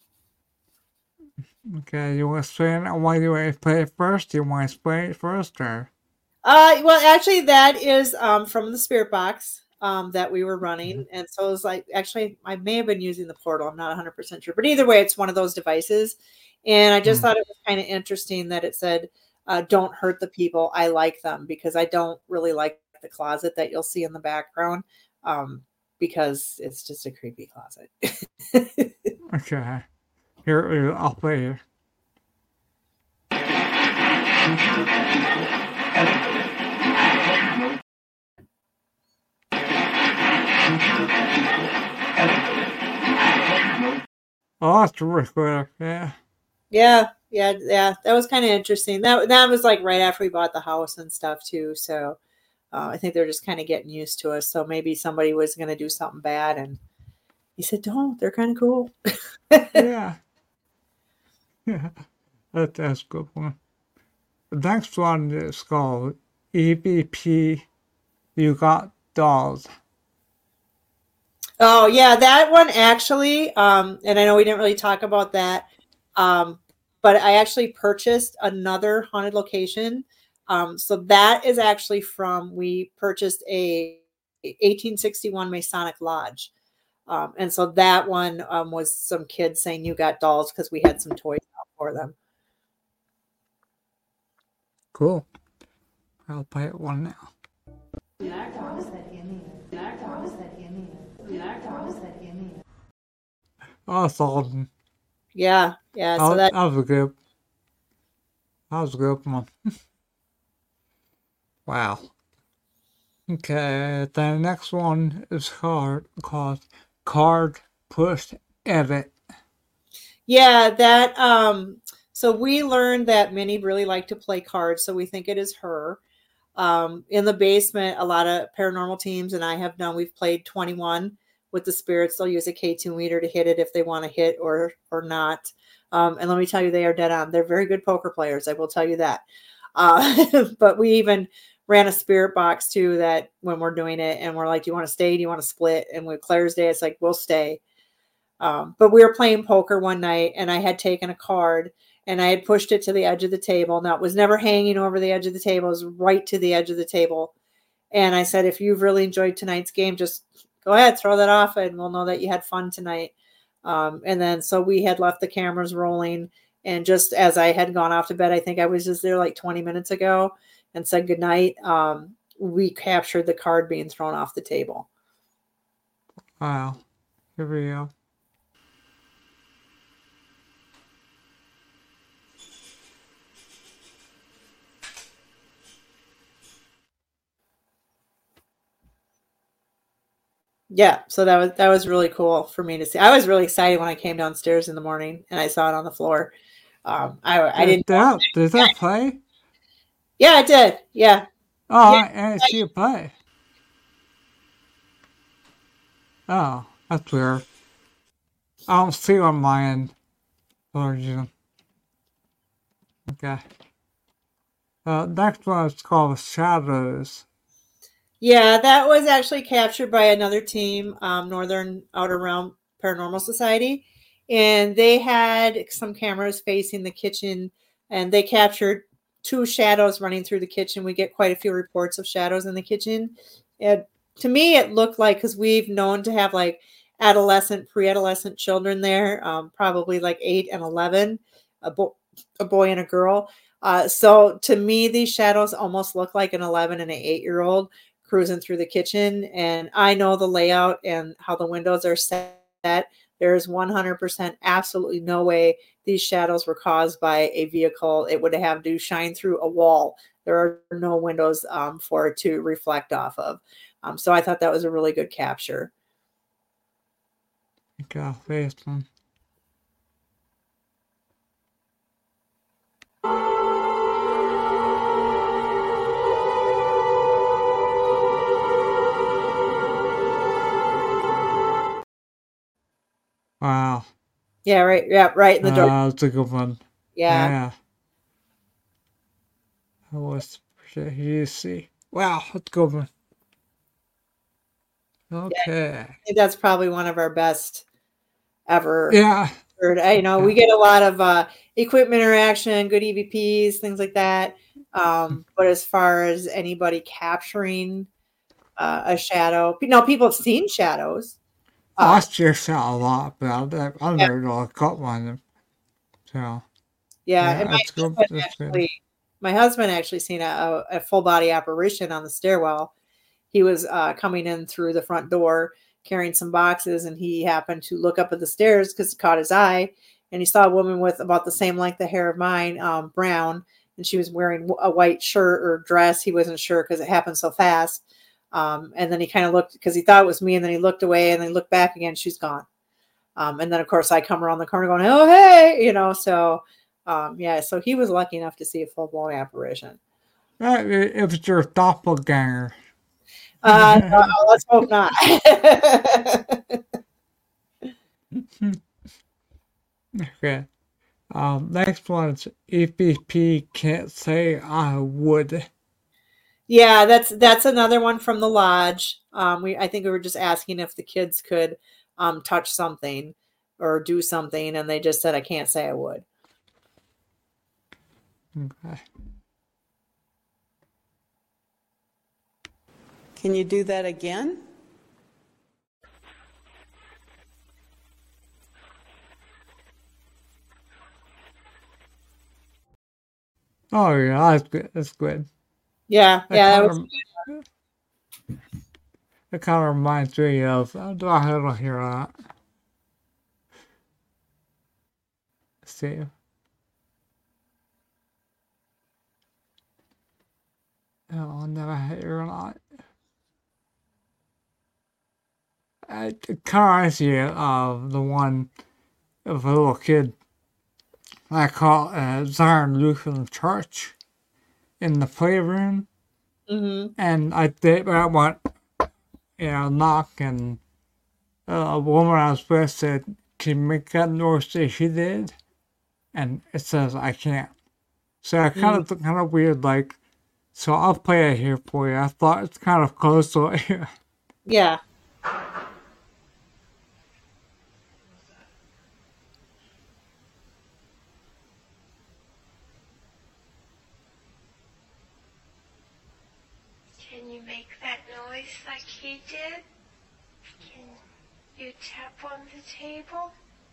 Okay, you want to explain it? Why do you want to play it first? Do you want to explain it first, or? Uh, well, actually, that is um, from the Spirit Box um, that we were running, mm-hmm. and so it was like actually I may have been using the portal. I'm not one hundred percent sure, but either way, it's one of those devices, and I just mm. thought it was kind of interesting that it said, uh, "Don't hurt the people. I like them," because I don't really like the closet that you'll see in the background, um, because it's just a creepy closet. Okay, here I'll play here. Oh, that's really cool. Yeah. Yeah, yeah, yeah. That was kind of interesting. That that was like right after we bought the house and stuff too. So uh, I think they're just kind of getting used to us. So maybe somebody was going to do something bad, and he said, "Don't. They're kind of cool." Yeah. Yeah, that, that's a good one. The next one is called E B P, You Got Dolls. Oh, yeah, that one actually, um, and I know we didn't really talk about that, um, but I actually purchased another haunted location. Um, so that is actually from, we purchased a eighteen sixty-one Masonic Lodge. Um, and so that one um, was some kids saying you got dolls because we had some toys out for them. Cool. I'll play it one now. Awesome. Yeah, yeah. So that, that, that was a good. That was a good one. Wow. Okay, the next one is called called Card Push Edit. yeah, that. Um, so we learned that Minnie really liked to play cards, so we think it is her. Um, in the basement, a lot of paranormal teams, and I have done. We've played twenty-one with the spirits. They'll use a K two meter to hit it if they want to hit or or not. Um, and let me tell you, they are dead on. They're very good poker players. I will tell you that. Uh, but we even ran a spirit box too. That when we're doing it, and we're like, "Do you want to stay? Do you want to split?" And with Claire's Day, it's like, "We'll stay." Um, but we were playing poker one night, and I had taken a card. And I had pushed it to the edge of the table. Now, it was never hanging over the edge of the table. It was right to the edge of the table. And I said, if you've really enjoyed tonight's game, just go ahead, throw that off, and we'll know that you had fun tonight. Um, and then so we had left the cameras rolling. And just as I had gone off to bed, I think I was just there like twenty minutes ago and said goodnight. Um, we captured the card being thrown off the table. Wow. Here we go. Yeah, so that was that was really cool for me to see. I was really excited when I came downstairs in the morning and I saw it on the floor. Um, I I Did didn't. that, did that play? Yeah, I did. Yeah. Oh, Yeah. I didn't see it play. Oh, that's weird. I don't see on my end. Origin. Okay. Uh, next one is called Shadows. Yeah, that was actually captured by another team, um, Northern Outer Realm Paranormal Society. And they had some cameras facing the kitchen, and they captured two shadows running through the kitchen. We get quite a few reports of shadows in the kitchen. And to me, it looked like, because we've known to have like adolescent, pre-adolescent children there, um, probably like eight and eleven, a, bo- a boy and a girl. Uh, so to me, these shadows almost look like an eleven and an eight-year-old cruising through the kitchen. And I know the layout and how the windows are set. There's one hundred percent absolutely no way these shadows were caused by a vehicle. It would have to shine through a wall. There are no windows um, for it to reflect off of. Um, so I thought that was a really good capture. Okay, first one. Wow. Yeah, right. Yeah, right in the door. Uh, that's a good one. Yeah. Yeah. I was you see. Wow, that's a good one. Okay. Yeah, I think that's probably one of our best ever. Yeah. You know, we get a lot of uh, equipment interaction, good E V Ps, things like that. Um, but as far as anybody capturing uh, a shadow, you know, people have seen shadows. Uh, Last year saw a lot, but I, I never really caught one of them. So yeah, yeah, and my good. husband, actually, my husband actually seen a, a full body apparition on the stairwell. He was uh, coming in through the front door carrying some boxes, and he happened to look up at the stairs because it caught his eye, and he saw a woman with about the same length of hair of mine, um, brown, and she was wearing a white shirt or dress. He wasn't sure because it happened so fast. Um, and then he kind of looked because he thought it was me, and then he looked away, and then he looked back again. She's gone. Um, and then of course I come around the corner going, "Oh, hey," you know. So um, yeah, so he was lucky enough to see a full blown apparition. Uh, it was your doppelganger. Uh, no, let's hope not. Okay. Um, next one's E P P can't say I would. Yeah, that's that's another one from the lodge. Um, we I think we were just asking if the kids could um, touch something or do something, and they just said I can't say I would. Okay. Can you do that again? Oh yeah, that's good. That's good. Yeah, That yeah, that kind was of, it kind of reminds me of. I don't hear that. Let's see. Oh, I never hear that. It kind of reminds me of the one of a little kid I call uh, Zion Lutheran Church in the playroom. Mm-hmm. And I did that one, you know, knock, and uh, a woman I was with said, "Can you make that noise that she did?" And it says, "I can't." So I kind of, mm. kind of weird, like, so I'll play it here for you. I thought it's kind of close to it. Yeah. Can you make that noise like he did? Can you tap on the table?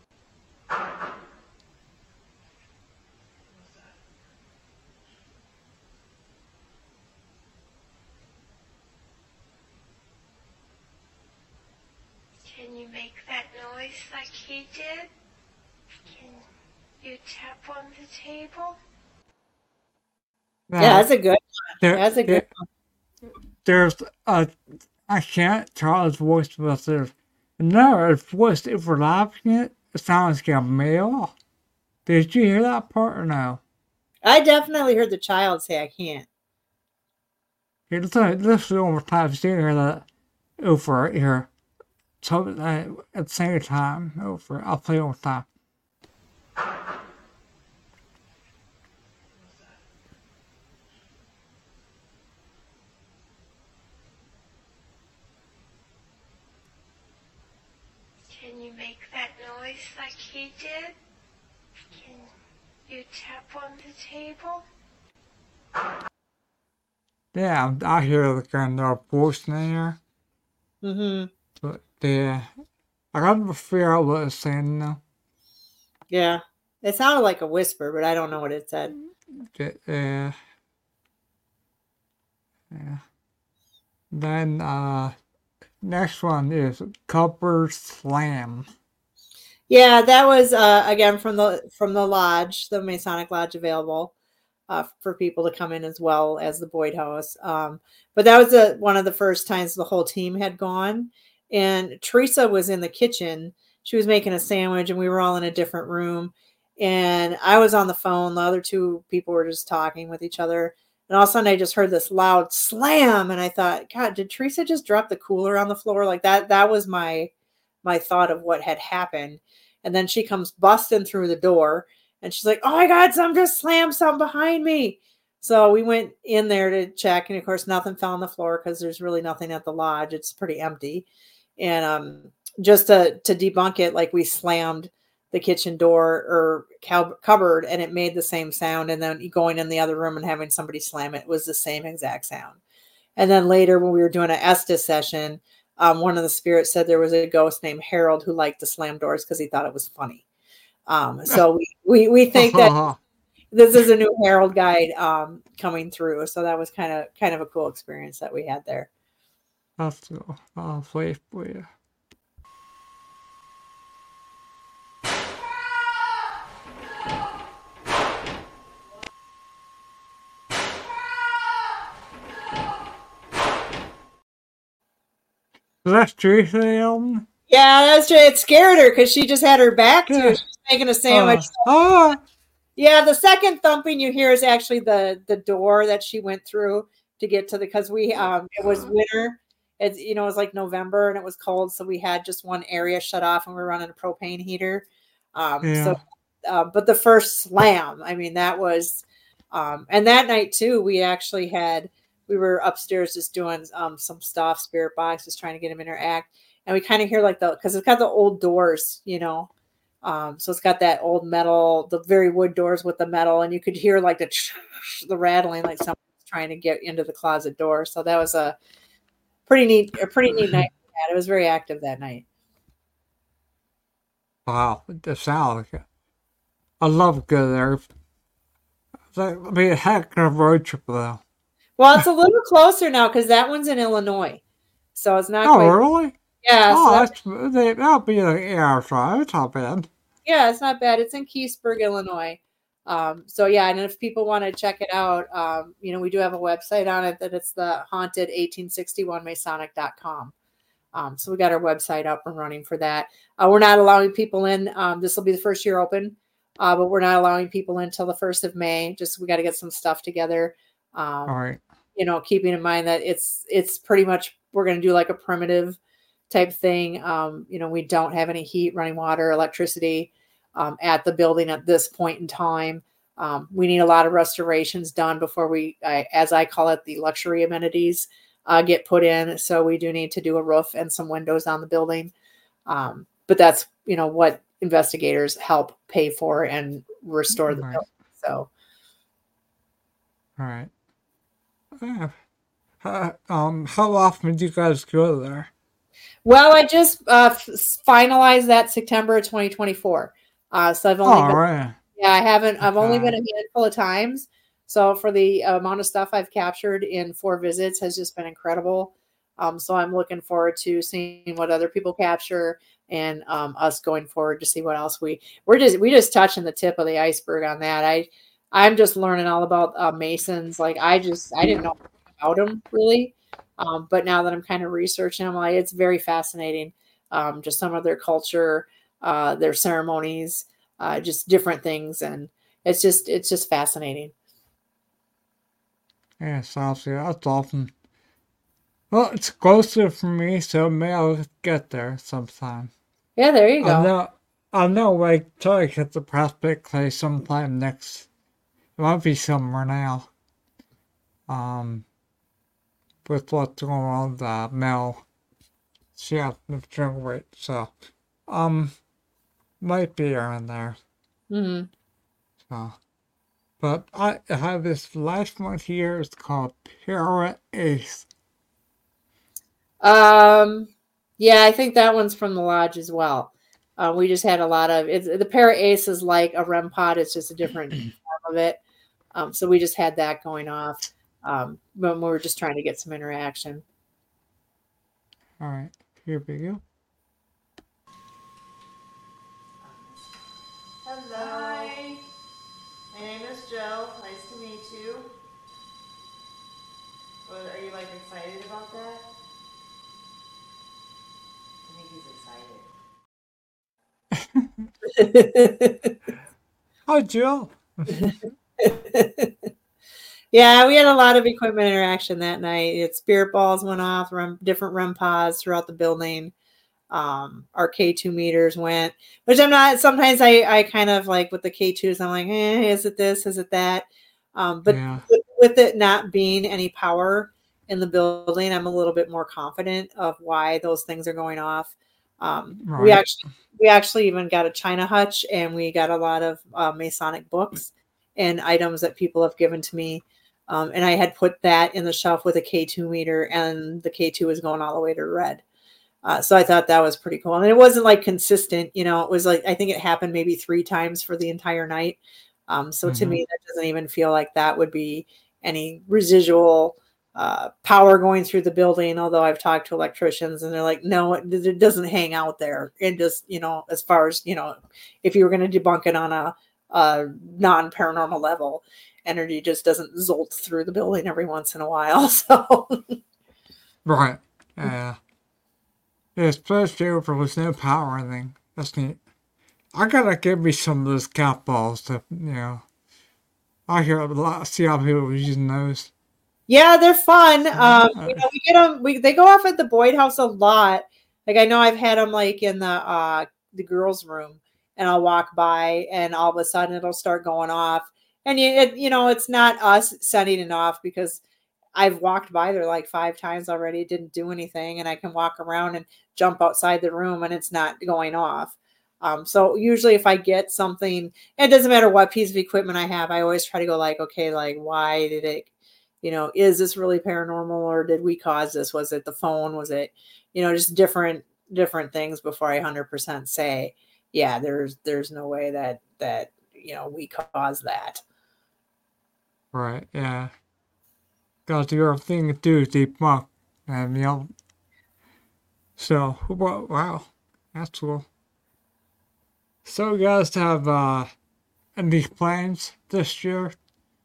Can you make that noise like he did? Can you tap on the table? Now, yeah, that's a good one. There, that's a good there, one. There's a, I can't tell his voice, but there's another voice, if we're laughing it, it sounds like a male. Did you hear that part or no? I definitely heard the child say I can't. Here, listen, listen one more time. See hear that over here. So uh, at the same time, over. I'll play it one more time. Can you make that noise like he did? Can you tap on the table? Yeah, I hear the kind of voice in there. Mm-hmm. But yeah, I gotta figure out what it's saying now. Yeah, it sounded like a whisper, but I don't know what it said. Yeah. Yeah. Then, uh, next one is Cupboard Slam. Yeah, that was uh, again from the from the lodge, the Masonic Lodge, available uh, for people to come in as well as the Boyd House. Um, but that was a, one of the first times the whole team had gone, and Teresa was in the kitchen. She was making a sandwich, and we were all in a different room. And I was on the phone. The other two people were just talking with each other. And all of a sudden, I just heard this loud slam, and I thought, God, did Teresa just drop the cooler on the floor like that? That was my my thought of what had happened. And then she comes busting through the door, and she's like, "Oh my God, some just slammed something behind me." So we went in there to check, and of course, nothing fell on the floor because there's really nothing at the lodge. It's pretty empty. And um, just to to debunk it, like we slammed the kitchen door or cupboard, and it made the same sound. And then going in the other room and having somebody slam it was the same exact sound. And then later, when we were doing an Estes session, um, one of the spirits said there was a ghost named Harold who liked to slam doors because he thought it was funny. Um, so we, we, we think that this is a new Harold guide um, coming through. So that was kind of kind of a cool experience that we had there. That's cool. I'll play for you. That's Teresa Elton? Yeah, that's true. It scared her because she just had her back to it. She was making a sandwich. Uh, uh. Yeah, the second thumping you hear is actually the the door that she went through to get to the, because we um it was winter. It's, you know, it was like November and it was cold, so we had just one area shut off and we were running a propane heater. Um, yeah. So uh, but the first slam, I mean, that was, um, and that night too, we actually had, we were upstairs just doing um, some stuff, spirit boxes, trying to get them to interact. And we kind of hear like the, because it's got the old doors, you know, um, so it's got that old metal, the very wood doors with the metal, and you could hear like the the rattling, like someone's trying to get into the closet door. So that was a pretty neat, a pretty neat night. It was very active that night. Wow, that sounds like it. I love good there. That'd be a heck of a road trip though. Well, it's a little closer now because that one's in Illinois, so it's not. Oh, quite, really? Yeah. Oh, so that's, they, that'll be like eight hours drive. It's not bad. Yeah, it's not bad. It's in Keithsburg, Illinois. Um, so yeah, and if people want to check it out, um, you know, we do have a website on it that it's the haunted eighteen sixty-one masonic dot com. Um, so we got our website up and running for that. Uh, we're not allowing people in. Um, this will be the first year open, uh, but we're not allowing people in until the first of May. Just we got to get some stuff together. Um, All right. You know, keeping in mind that it's it's pretty much we're going to do like a primitive type thing. Um, you know, we don't have any heat, running water, electricity um, at the building at this point in time. Um, we need a lot of restorations done before we, I, as I call it, the luxury amenities uh, get put in. So we do need to do a roof and some windows on the building. Um, but that's, you know, what investigators help pay for and restore the Right. building. So. All right. Uh, uh, um, how often do you guys go there? Well, I just uh, f- finalized that September twenty twenty-four. Uh, so I've only Oh, been, right. yeah, I haven't, I've only Okay. been a handful of times. So for the amount of stuff I've captured in four visits has just been incredible. Um, so I'm looking forward to seeing what other people capture and um, us going forward to see what else we, we're just, we just touching the tip of the iceberg on that. I, I'm just learning all about uh, Masons. Like I just, I didn't know about them really. Um, but now that I'm kind of researching them, like it's very fascinating. Um, just some of their culture, uh, their ceremonies, uh, just different things. And it's just, it's just fascinating. Yeah, sounds good. That's awesome. Well, it's closer for me, so maybe I'll get there sometime. Yeah, there you I go. know, I know, like, till I get the prospect clay sometime next, it might be somewhere now. Um, with what's going on with uh, Mel. She has the drink weight, so, um, might be around there. Mm-hmm. So, but I have this last one here. It's called Para Ace. Um, yeah, I think that one's from the lodge as well. Uh, we just had a lot of it's the para ace is like a R E M pod. It's just a different form of it. Um, so we just had that going off. Um, but we were just trying to get some interaction. All right, here we go. Hello. Hi. My name is Jill. Nice to meet you. Well, are you like excited about that? I think he's excited. Hi, Jill. Yeah, we had a lot of equipment interaction that night. It, spirit balls went off, rem, different R E M pods throughout the building. Um, our K two meters went, which I'm not, sometimes I, I kind of like with the K twos, I'm like, eh, is it this? Is it that? Um, but Yeah. with, with it not being any power in the building, I'm a little bit more confident of why those things are going off. Um, Right. We actually, we actually even got a China hutch, and we got a lot of uh, Masonic books and items that people have given to me. Um, and I had put that in the shelf with a K two meter, and the K two was going all the way to red. Uh, so I thought that was pretty cool. And it wasn't like consistent, you know, it was like, I think it happened maybe three times for the entire night. Um, so to Mhm. me, that doesn't even feel like that would be any residual uh, power going through the building. Although I've talked to electricians and they're like, no, it, it doesn't hang out there. It just, you know, as far as, you know, if you were going to debunk it on a, a non-paranormal level, energy just doesn't zolt through the building every once in a while. So Right. Yeah. Yeah, especially if there was no power or anything. That's neat. I gotta give me some of those cat balls to, you know. I hear a lot, see how people are using those. yeah, they're fun. Um, Uh, you know, we get them. We they go off at the Boyd House a lot. Like I know I've had them like in the uh the girls' room, and I'll walk by, and all of a sudden it'll start going off. And you, it, you know, it's not us setting it off, because I've walked by there like five times already. It didn't do anything, and I can walk around and jump outside the room, and it's not going off. Um, so usually if I get something, it doesn't matter what piece of equipment I have, I always try to go like, okay, like, why did it, you know, is this really paranormal, or did we cause this? Was it the phone? Was it, you know, just different, different things before I one hundred percent say, yeah, there's, there's no way that, that, you know, we caused that. Right. Yeah. Got your thing to do, debunk, and you know. So, wow, that's cool. So, you guys have uh, any plans this year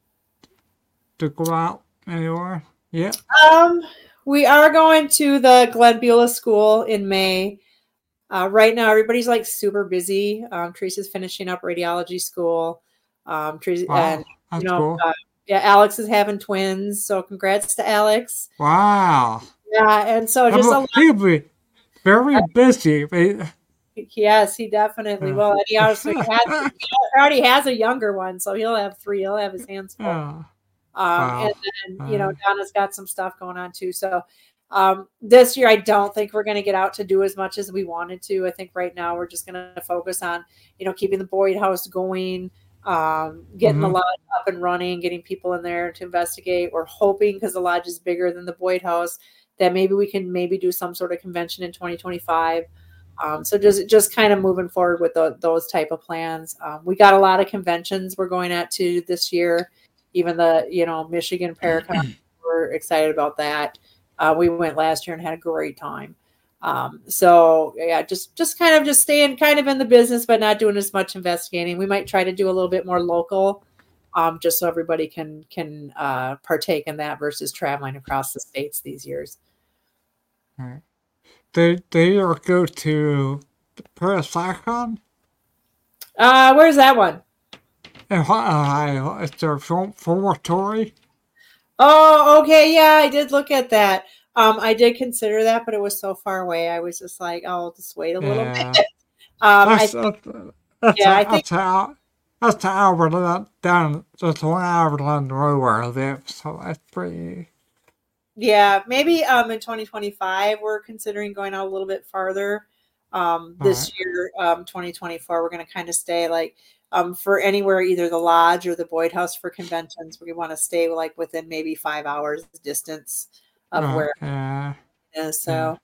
to go out anywhere? Yeah. Um, we are going to the Glen Beulah School in May. Uh, right now, everybody's like super busy. Um, Teresa's finishing up radiology school. Um, Teresa, Wow, and that's you know, cool. uh, yeah, Alex is having twins, so congrats to Alex. Wow. Yeah, and so just a lot. He'll be very busy. But... Yes, he definitely Yeah. will. And he also has, he already has a younger one, so he'll have three. He'll have his hands full. Yeah. Um, Wow. And then, you know, Uh. Donna's got some stuff going on too. So um, this year, I don't think we're going to get out to do as much as we wanted to. I think right now we're just going to focus on, you know, keeping the Boyd House going, um, getting the Mhm. lodge up and running, getting people in there to investigate. We're hoping, because the lodge is bigger than the Boyd House, that maybe we can maybe do some sort of convention in twenty twenty-five. Um, so just just kind of moving forward with the, those type of plans. Um, we got a lot of conventions we're going at to this year. Even the, you know, Michigan Paracon, we're excited about that. Uh, we went last year and had a great time. Um, so yeah, just just kind of just staying kind of in the business, but not doing as much investigating. We might try to do a little bit more local, um, just so everybody can can uh, partake in that versus traveling across the states these years. Right. They they ever go to Parasicon? Uh, where's that one? In Ohio, it's their formatory. Oh, okay. Yeah, I did look at that. Um, I did consider that, but it was so far away. I was just like, oh, I'll just wait a little Yeah. bit. Um, That's, I, that's, that's, yeah, a, I think- that's, a, that's an hour down, down, just one hour down the road where I live, so that's pretty... yeah, maybe um, in twenty twenty-five, we're considering going out a little bit farther. Um, this Alright. year, um, twenty twenty-four, we're going to kind of stay like um, for anywhere, either the lodge or the Boyd House for conventions. We want to stay like within maybe five hours distance of Right, where yeah, it is. So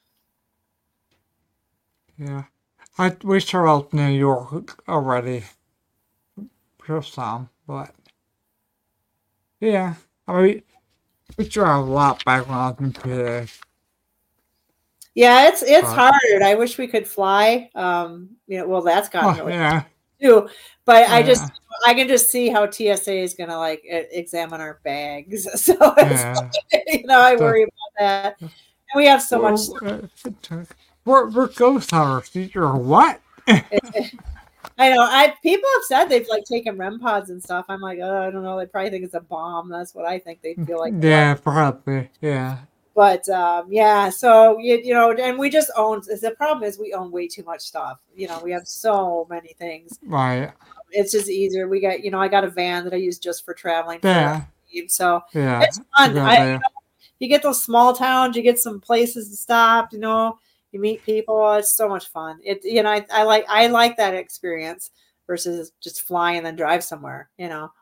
yeah. I, we traveled New York already for some, but yeah, I mean, we traveled a lot back when I was in P A. yeah, it's it's Right. hard. I wish we could fly. Um, you know, well, that's gotten Oh, really yeah, too. But Oh, I just yeah. I can just see how T S A is gonna like e- examine our bags. So it's, Yeah. you know, I So- worry about that. And we have so much. Well, uh, We're, we're ghost hunters. You're what? I know. I people have said they've like taken REM pods and stuff. I'm like, oh, I don't know. They probably think it's a bomb. That's what I think they feel like. Yeah, probably. Yeah. But um, yeah, so you, you know, and we just own. The problem is we own way too much stuff. You know, we have so many things. Right. It's just easier. We got, you know, I got a van that I use just for traveling. for Yeah. So Yeah. it's fun. Yeah, I, yeah. you, know, you get those small towns, you get some places to stop. You know, you meet people. It's so much fun. It, you know, I, I like I like that experience versus just fly and then drive somewhere. You know.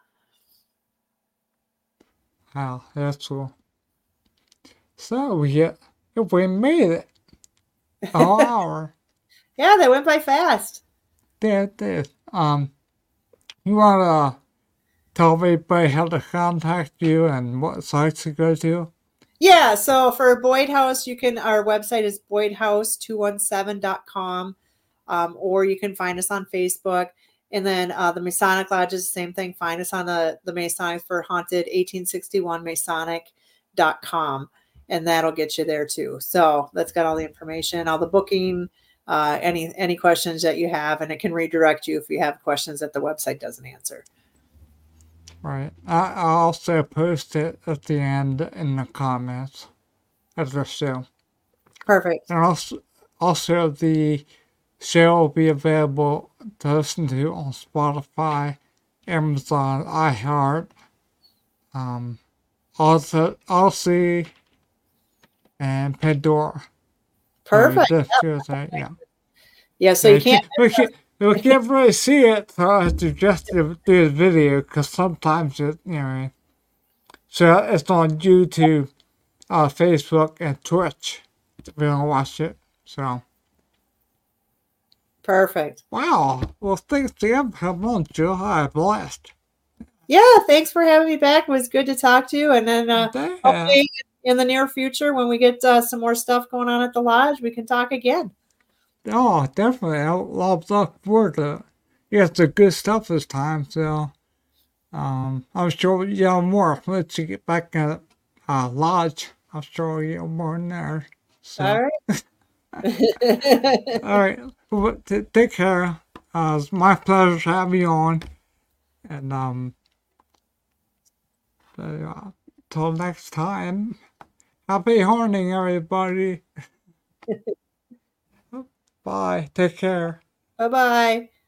Wow, that's cool. So we uh, we made it. An hour. Yeah, they went by fast. Yeah, it did. Um, you wanna tell everybody how to contact you and what sites to go to? Yeah, so for Boyd House, you can, our website is boyd house two one seven dot com, um, or you can find us on Facebook. And then uh, the Masonic Lodge is the same thing. Find us on the, the Masonic for Haunted eighteen sixty-one Masonic dot com, and that'll get you there too. So that's got all the information, all the booking, uh, any any questions that you have, and it can redirect you if you have questions that the website doesn't answer. Right. I, I'll also post it at the end in the comments of the show. Perfect. And also, also the show will be available to listen to on Spotify, Amazon, iHeart, um, also, Aussie, and Pandora. Perfect. So just do that, yeah. Yeah, so Yeah, you can't. we can't, we can't really see it, so I have to just do do the video because sometimes it, you know, so it's on YouTube, uh, Facebook, and Twitch if you want to watch it. So, Perfect. wow. Well, thanks again for coming on, Jill. I had a blast. Yeah, thanks for having me back. It was good to talk to you. And then uh, Yeah. hopefully in the near future, when we get uh, some more stuff going on at the lodge, we can talk again. Oh, definitely. I'll, I'll look forward to it. You got some good stuff this time, so um, I'm sure we'll yell more once you get back at uh, lodge. I'm sure we'll yell more in there. So. All right. All right. Well, t- take care. Uh, it's my pleasure to have you on. And um, so, uh, till next time, happy horning, everybody. Bye. Take care. Bye-bye.